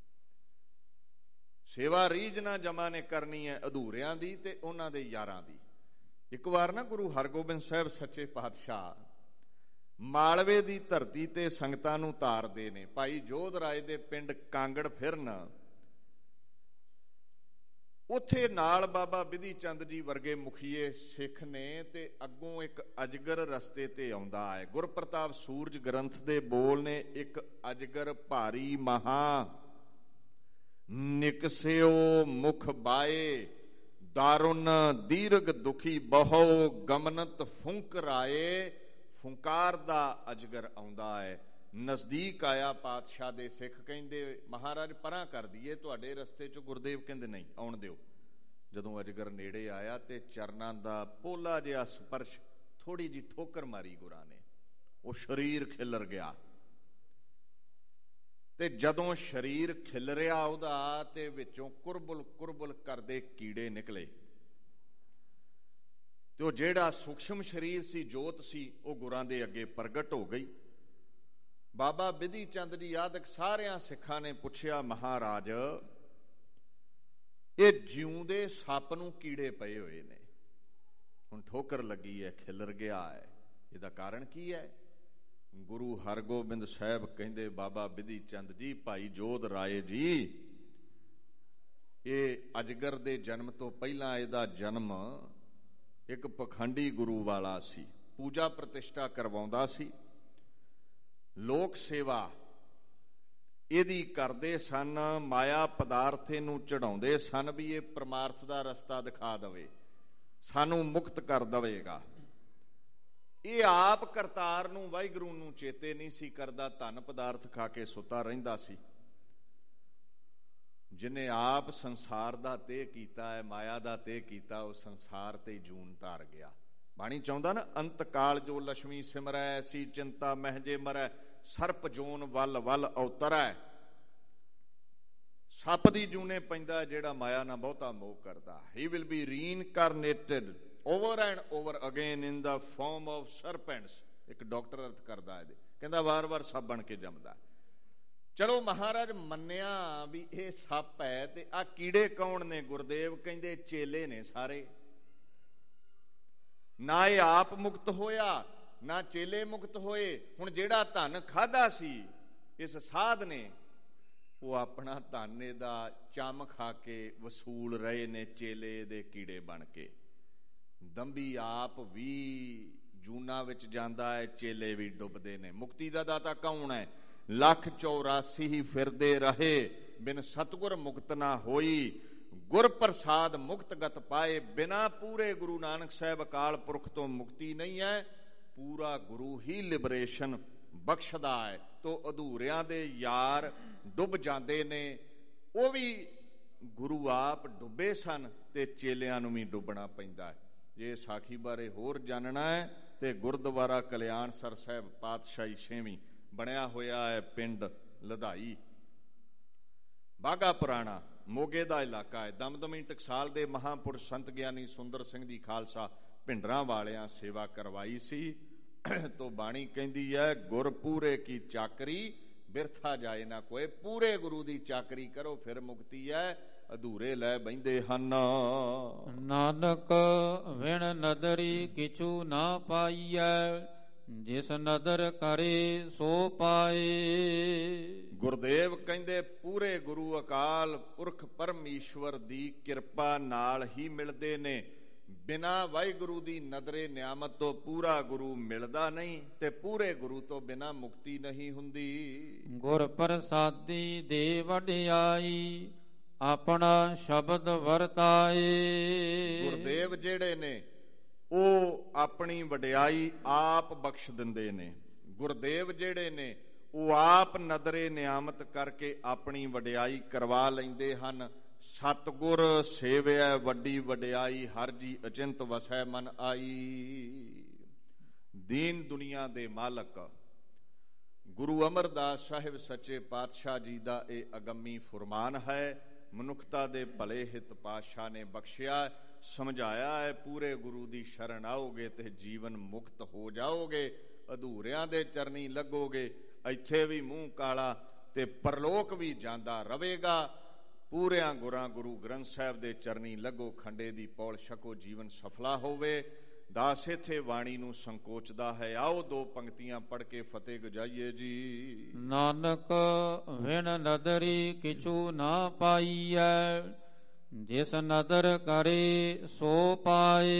ਸੇਵਾ ਰੀਝ ਨਾ ਜਮਾ ਨੇ ਕਰਨੀ ਹੈ, ਅਧੂਰਿਆਂ ਦੀ ਤੇ ਉਹਨਾਂ ਦੇ ਯਾਰਾਂ ਦੀ। ਇੱਕ ਵਾਰ ਨਾ ਗੁਰੂ ਹਰਗੋਬਿੰਦ ਸਾਹਿਬ ਸੱਚੇ ਪਾਤਸ਼ਾਹ ਮਾਲਵੇ ਦੀ ਧਰਤੀ ਤੇ ਸੰਗਤਾਂ ਨੂੰ ਧਾਰਦੇ ਨੇ। ਭਾਈ ਜੋਧ ਰਾਏ ਦੇ ਪਿੰਡ ਕਾਂਗੜ ਫਿਰਨ, ਉੱਥੇ ਨਾਲ ਬਾਬਾ ਬਿਧੀ ਚੰਦ ਜੀ ਵਰਗੇ ਮੁਖੀਏ ਸਿੱਖ ਨੇ, ਤੇ ਅੱਗੋਂ ਇੱਕ ਅਜਗਰ ਰਸਤੇ ਤੇ ਆਉਂਦਾ ਹੈ। ਗੁਰਪ੍ਰਤਾਪ ਸੂਰਜ ਗ੍ਰੰਥ ਦੇ ਬੋਲ ਨੇ, ਇੱਕ ਅਜਗਰ ਭਾਰੀ ਮਹਾ ਨਿਕਸਿਓ ਮੁਖ ਬਾਏ, ਦਾਰੁਨ ਦੀਰਘ ਦੁਖੀ ਬਹੁ ਗਮਨਤ ਫੁੰਕਰਾਏ। ਫੁੰਕਾਰ ਦਾ ਅਜਗਰ ਆਉਂਦਾ ਹੈ। ਨਜ਼ਦੀਕ ਆਇਆ ਪਾਤਸ਼ਾਹ ਦੇ ਸਿੱਖ ਕਹਿੰਦੇ, ਮਹਾਰਾਜ ਪਰਾਂ ਕਰ ਦਈਏ, ਤੁਹਾਡੇ ਰਸਤੇ 'ਚ। ਗੁਰਦੇਵ ਕਹਿੰਦੇ ਨਹੀਂ, ਆਉਣ ਦਿਓ। ਜਦੋਂ ਅਜਗਰ ਨੇੜੇ ਆਇਆ ਤੇ ਚਰਨਾਂ ਦਾ ਪੋਲਾ ਜਿਹਾ ਸਪਰਸ਼, ਥੋੜੀ ਜਿਹੀ ਠੋਕਰ ਮਾਰੀ ਗੁਰਾਂ ਨੇ, ਉਹ ਸਰੀਰ ਖਿਲਰ ਗਿਆ। ਤੇ ਜਦੋਂ ਸਰੀਰ ਖਿਲਰਿਆ ਉਹਦਾ, ਤੇ ਵਿੱਚੋਂ ਕੁਰਬੁਲ ਕੁਰਬੁਲ ਕਰਦੇ ਕੀੜੇ ਨਿਕਲੇ, ਤੇ ਉਹ ਜਿਹੜਾ ਸੂਖਸ਼ਮ ਸਰੀਰ ਸੀ, ਜੋਤ ਸੀ, ਉਹ ਗੁਰਾਂ ਦੇ ਅੱਗੇ ਪ੍ਰਗਟ ਹੋ ਗਈ। ਬਾਬਾ ਬਿਧੀ ਚੰਦ ਜੀ ਆਦਿਕ ਸਾਰਿਆਂ ਸਿੱਖਾਂ ਨੇ ਪੁੱਛਿਆ, ਮਹਾਰਾਜ ਇਹ ਜਿਉਂਦੇ ਸੱਪ ਨੂੰ ਕੀੜੇ ਪਏ ਹੋਏ ਨੇ, ਹੁਣ ਠੋਕਰ ਲੱਗੀ ਹੈ, ਖਿਲਰ ਗਿਆ ਹੈ, ਇਹਦਾ ਕਾਰਨ ਕੀ ਹੈ? ਗੁਰੂ ਹਰਗੋਬਿੰਦ ਸਾਹਿਬ ਕਹਿੰਦੇ, ਬਾਬਾ ਬਿਧੀ ਚੰਦ ਜੀ, ਭਾਈ ਜੋਧ ਰਾਏ ਜੀ, ਇਹ ਅਜਗਰ ਦੇ ਜਨਮ ਤੋਂ ਪਹਿਲਾਂ ਇਹਦਾ ਜਨਮ ਇੱਕ ਪਖੰਡੀ ਗੁਰੂ ਵਾਲਾ ਸੀ। ਪੂਜਾ ਪ੍ਰਤਿਸ਼ਠਾ ਕਰਵਾਉਂਦਾ ਸੀ, ਲੋਕ ਸੇਵਾ ਇਹਦੀ ਕਰਦੇ ਸਨ, ਮਾਇਆ ਪਦਾਰਥ ਨੂੰ ਚੜਾਉਂਦੇ ਸਨ ਵੀ ਇਹ ਪਰਮਾਰਥ ਦਾ ਰਸਤਾ ਦਿਖਾ ਦੇਵੇ, ਸਾਨੂੰ ਮੁਕਤ ਕਰ ਦੇਵੇਗਾ। ਇਹ ਆਪ ਕਰਤਾਰ ਨੂੰ, ਵਾਹਿਗੁਰੂ ਨੂੰ ਚੇਤੇ ਨਹੀਂ ਸੀ ਕਰਦਾ, ਧਨ ਪਦਾਰਥ ਖਾ ਕੇ ਸੁੱਤਾ ਰਹਿੰਦਾ ਸੀ। ਜਿਹਨੇ ਆਪ ਸੰਸਾਰ ਦਾ ਤੇਹ ਕੀਤਾ ਹੈ, ਮਾਇਆ ਦਾ ਤੇਹ ਕੀਤਾ, ਉਹ ਸੰਸਾਰ ਤੇ ਜੂਨ ਧਾਰ ਗਿਆ। ਬਾਣੀ ਚਾਹੁੰਦਾ ਨਾ, ਅੰਤ ਕਾਲ ਜੋ ਲక్ష్ਮੀ ਸਿਮਰੈ, ਐਸੀ ਚਿੰਤਾ ਮਹਿ ਜੇ ਮਰੈ, ਸਰਪ ਜੋਨ ਵੱਲ ਵੱਲ ਅਵਤਰੈ। ਸੱਪ ਦੀ ਜੂਨੇ ਪੈਂਦਾ ਜਿਹੜਾ ਮਾਇਆ ਨਾਲ ਬਹੁਤਾ ਮੋਹ ਕਰਦਾ। He will be reincarnated over and over again in the form of serpents. ਇੱਕ ਡਾਕਟਰ ਅਰਥ ਕਰਦਾ ਇਹਦੇ, ਕਹਿੰਦਾ ਵਾਰ-ਵਾਰ ਸੱਪ ਬਣ ਕੇ ਜੰਮਦਾ। ਚਲੋ ਮਹਾਰਾਜ ਮੰਨਿਆ ਵੀ ਇਹ ਸੱਪ ਹੈ, ਤੇ ਆ ਕੀੜੇ ਕੌਣ ਨੇ? ਗੁਰਦੇਵ ਕਹਿੰਦੇ ਚੇਲੇ ਨੇ ਸਾਰੇ। ਨਾ ਇਹ ਆਪ ਮੁਕਤ ਹੋਇਆ, ਨਾ ਚੇਲੇ ਮੁਕਤ ਹੋਏ। ਹੁਣ ਜਿਹੜਾ ਧਨ ਖਾਦਾ ਸੀ ਇਸ ਸਾਧ ਨੇ, ਉਹ ਆਪਣਾ ਧਨ ਇਹਦਾ ਚੰਮ ਖਾ ਕੇ ਵਸੂਲ ਰਹੇ ਨੇ, ਚੇਲੇ ਦੇ ਕੀੜੇ ਬਣ ਕੇ। ਦੰਭੀ ਆਪ ਵੀ ਜੂਨਾ ਵਿੱਚ ਜਾਂਦਾ ਹੈ, ਚੇਲੇ ਵੀ ਡੁੱਬਦੇ ਨੇ। ਮੁਕਤੀ ਦਾ ਦਾਤਾ ਕੌਣ ਹੈ? 184 ਹੀ ਫਿਰਦੇ ਰਹੇ, ਬਿਨ ਸਤਿਗੁਰ ਮੁਕਤ ਨਾ ਹੋਈ। ਗੁਰ ਪ੍ਰਸਾਦ ਮੁਕਤ ਗਤ ਪਾਏ, ਬਿਨਾ ਪੂਰੇ ਗੁਰੂ ਨਾਨਕ ਸਾਹਿਬ ਅਕਾਲ ਪੁਰਖ ਤੋਂ ਮੁਕਤੀ ਨਹੀਂ ਹੈ। ਪੂਰਾ ਗੁਰੂ ਹੀ ਲਿਬਰੇਸ਼ਨ ਬਖਸ਼ਦਾ ਹੈ। ਤੋ ਅਧੂਰਿਆਂ ਦੇ ਯਾਰ ਡੁੱਬ ਜਾਂਦੇ ਨੇ, ਉਹ ਵੀ ਗੁਰੂ ਆਪ ਡੁੱਬੇ ਸਨ ਤੇ ਚੇਲਿਆਂ ਨੂੰ ਵੀ ਡੁੱਬਣਾ ਪੈਂਦਾ ਹੈ। ਜੇ ਸਾਖੀ ਬਾਰੇ ਹੋਰ ਜਾਣਨਾ ਹੈ ਤੇ ਗੁਰਦੁਆਰਾ ਕਲਿਆਣਸਰ ਸਾਹਿਬ ਪਾਤਸ਼ਾਹੀ 6ਵੀਂ ਬਣਿਆ ਹੋਇਆ ਹੈ, ਪਿੰਡ ਲਧਾਈ, ਬਾਘਾ ਪੁਰਾਣਾ, ਮੋਗੇ ਦਾ ਇਲਾਕਾ ਹੈ। ਦਮਦਮੀ ਟਕਸਾਲ ਦੇ ਮਹਾਂਪੁਰਸ਼ ਸੰਤ ਗਿਆਨੀ ਸੁੰਦਰ ਸਿੰਘ ਜੀ ਖਾਲਸਾ ਭਿੰਡਰਾਂ ਵਾਲਿਆਂ ਸੇਵਾ ਕਰਵਾਈ ਸੀ। ਤੋ ਬਾਣੀ ਕਹਿੰਦੀ ਹੈ, ਗੁਰ ਪੂਰੇ ਕੀ ਚਾਕਰੀ ਬਿਰਥਾ ਜਾਏ ਨਾ ਕੋਏ। ਪੂਰੇ ਗੁਰੂ ਦੀ ਚਾਕਰੀ ਕਰੋ ਫਿਰ ਮੁਕਤੀ ਹੈ, ਅਧੂਰੇ ਲੈ ਬਹਿੰਦੇ ਹਨ। ਨਾਨਕ ਵਿਣ ਨਦਰੀ ਕਿਛੂ ਨਾ ਪਾਈਐ, ਜਿਸ ਨਦਰ ਕਰੇ ਸੋ ਪਾਏ। ਗੁਰਦੇਵ ਕਹਿੰਦੇ ਪੂਰੇ ਗੁਰੂ ਅਕਾਲ ਪੁਰਖ ਪਰਮੇਸ਼ਵਰ ਦੀ ਕਿਰਪਾ ਨਾਲ ਹੀ ਮਿਲਦੇ ਨੇ। ਬਿਨਾਂ ਵਾਹਿਗੁਰੂ ਦੀ ਨਦਰੇ ਨਿਆਮਤ ਤੋਂ ਪੂਰਾ ਗੁਰੂ ਮਿਲਦਾ ਨਹੀਂ, ਤੇ ਪੂਰੇ ਗੁਰੂ ਤੋਂ ਬਿਨਾਂ ਮੁਕਤੀ ਨਹੀਂ ਹੁੰਦੀ। ਗੁਰ ਪ੍ਰਸਾਦੀ ਦੇ ਵਡਿਆਈ, ਆਪਣਾ ਸ਼ਬਦ ਵਰਤਾਏ। ਗੁਰਦੇਵ ਜਿਹੜੇ ਨੇ ਉਹ ਆਪਣੀ ਵਡਿਆਈ ਆਪ ਬਖਸ਼ ਦਿੰਦੇ ਨੇ। ਗੁਰਦੇਵ ਜਿਹੜੇ ਨੇ ਉਹ ਆਪ ਨਦਰੇ ਨਿਆਮਤ ਕਰਕੇ ਆਪਣੀ ਵਡਿਆਈ ਕਰਵਾ ਲੈਂਦੇ ਹਨ। ਸਤਿਗੁਰ ਸੇਵਿਆ ਵੱਡੀ ਵਡਿਆਈ, ਹਰ ਜੀ ਅਚਿੰਤ ਵਸੈ ਮਨ ਆਈ। ਦੀਨ ਦੁਨੀਆ ਦੇ ਮਾਲਕ ਗੁਰੂ ਅਮਰਦਾਸ ਸਾਹਿਬ ਸੱਚੇ ਪਾਤਸ਼ਾਹ ਜੀ ਦਾ ਇਹ ਅਗੰਮੀ ਫੁਰਮਾਨ ਹੈ। ਮਨੁੱਖਤਾ ਦੇ ਭਲੇ ਹਿਤ ਪਾਤਸ਼ਾਹ ਨੇ ਬਖਸ਼ਿਆ, ਸਮਝਾਇਆ ਹੈ। ਪੂਰੇ ਗੁਰੂ ਦੀ ਸ਼ਰਨ ਆਓਗੇ ਤੇ ਜੀਵਨ ਮੁਕਤ ਹੋ ਜਾਓਗੇ, ਅਧੂਰਿਆਂ ਦੇ ਚਰਨੀ ਲੱਗੋਗੇ। ਇੱਥੇ ਵੀ ਮੂੰਹ ਕਾਲਾ ਤੇ ਪਰਲੋਕ ਵੀ ਜਾਂਦਾ ਰਵੇਗਾ। ਪੂਰਿਆਂ ਗੁਰਾਂ ਗੁਰੂ ਗ੍ਰੰਥ ਸਾਹਿਬ ਦੇ ਚਰਨੀ ਲੱਗੋ, ਖੰਡੇ ਦੀ ਪੌਲ ਛਕੋ, ਜੀਵਨ ਸਫਲਾ ਹੋਵੇ। ਦਾਸ ਇੱਥੇ ਬਾਣੀ ਨੂੰ ਸੰਕੋਚਦਾ ਹੈ। ਆਓ ਦੋ ਪੰਕਤੀਆਂ ਪੜ੍ਹ ਕੇ ਫਤਿਹ ਗਜਾਈਏ ਜੀ। ਨਾਨਕ ਵਿਣ ਨਦਰੀ ਕਿਛੂ ਨਾ ਪਾਈਐ, ਜਿਸ ਨਦਰ ਕਰੇ ਸੋ ਪਾਏ।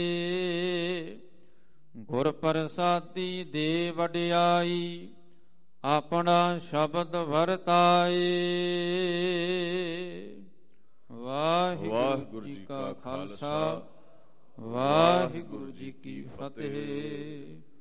ਗੁਰ ਪ੍ਰਸਾਦੀ ਦੇ ਵਡਿਆਈ, ਆਪਣਾ ਸ਼ਬਦ ਵਰਤਾਏ। ਵਾਹਿਗੁਰੂ ਜੀ ਕਾ ਖਾਲਸਾ, ਵਾਹਿਗੁਰੂ ਜੀ ਕੀ ਫਤਿਹ।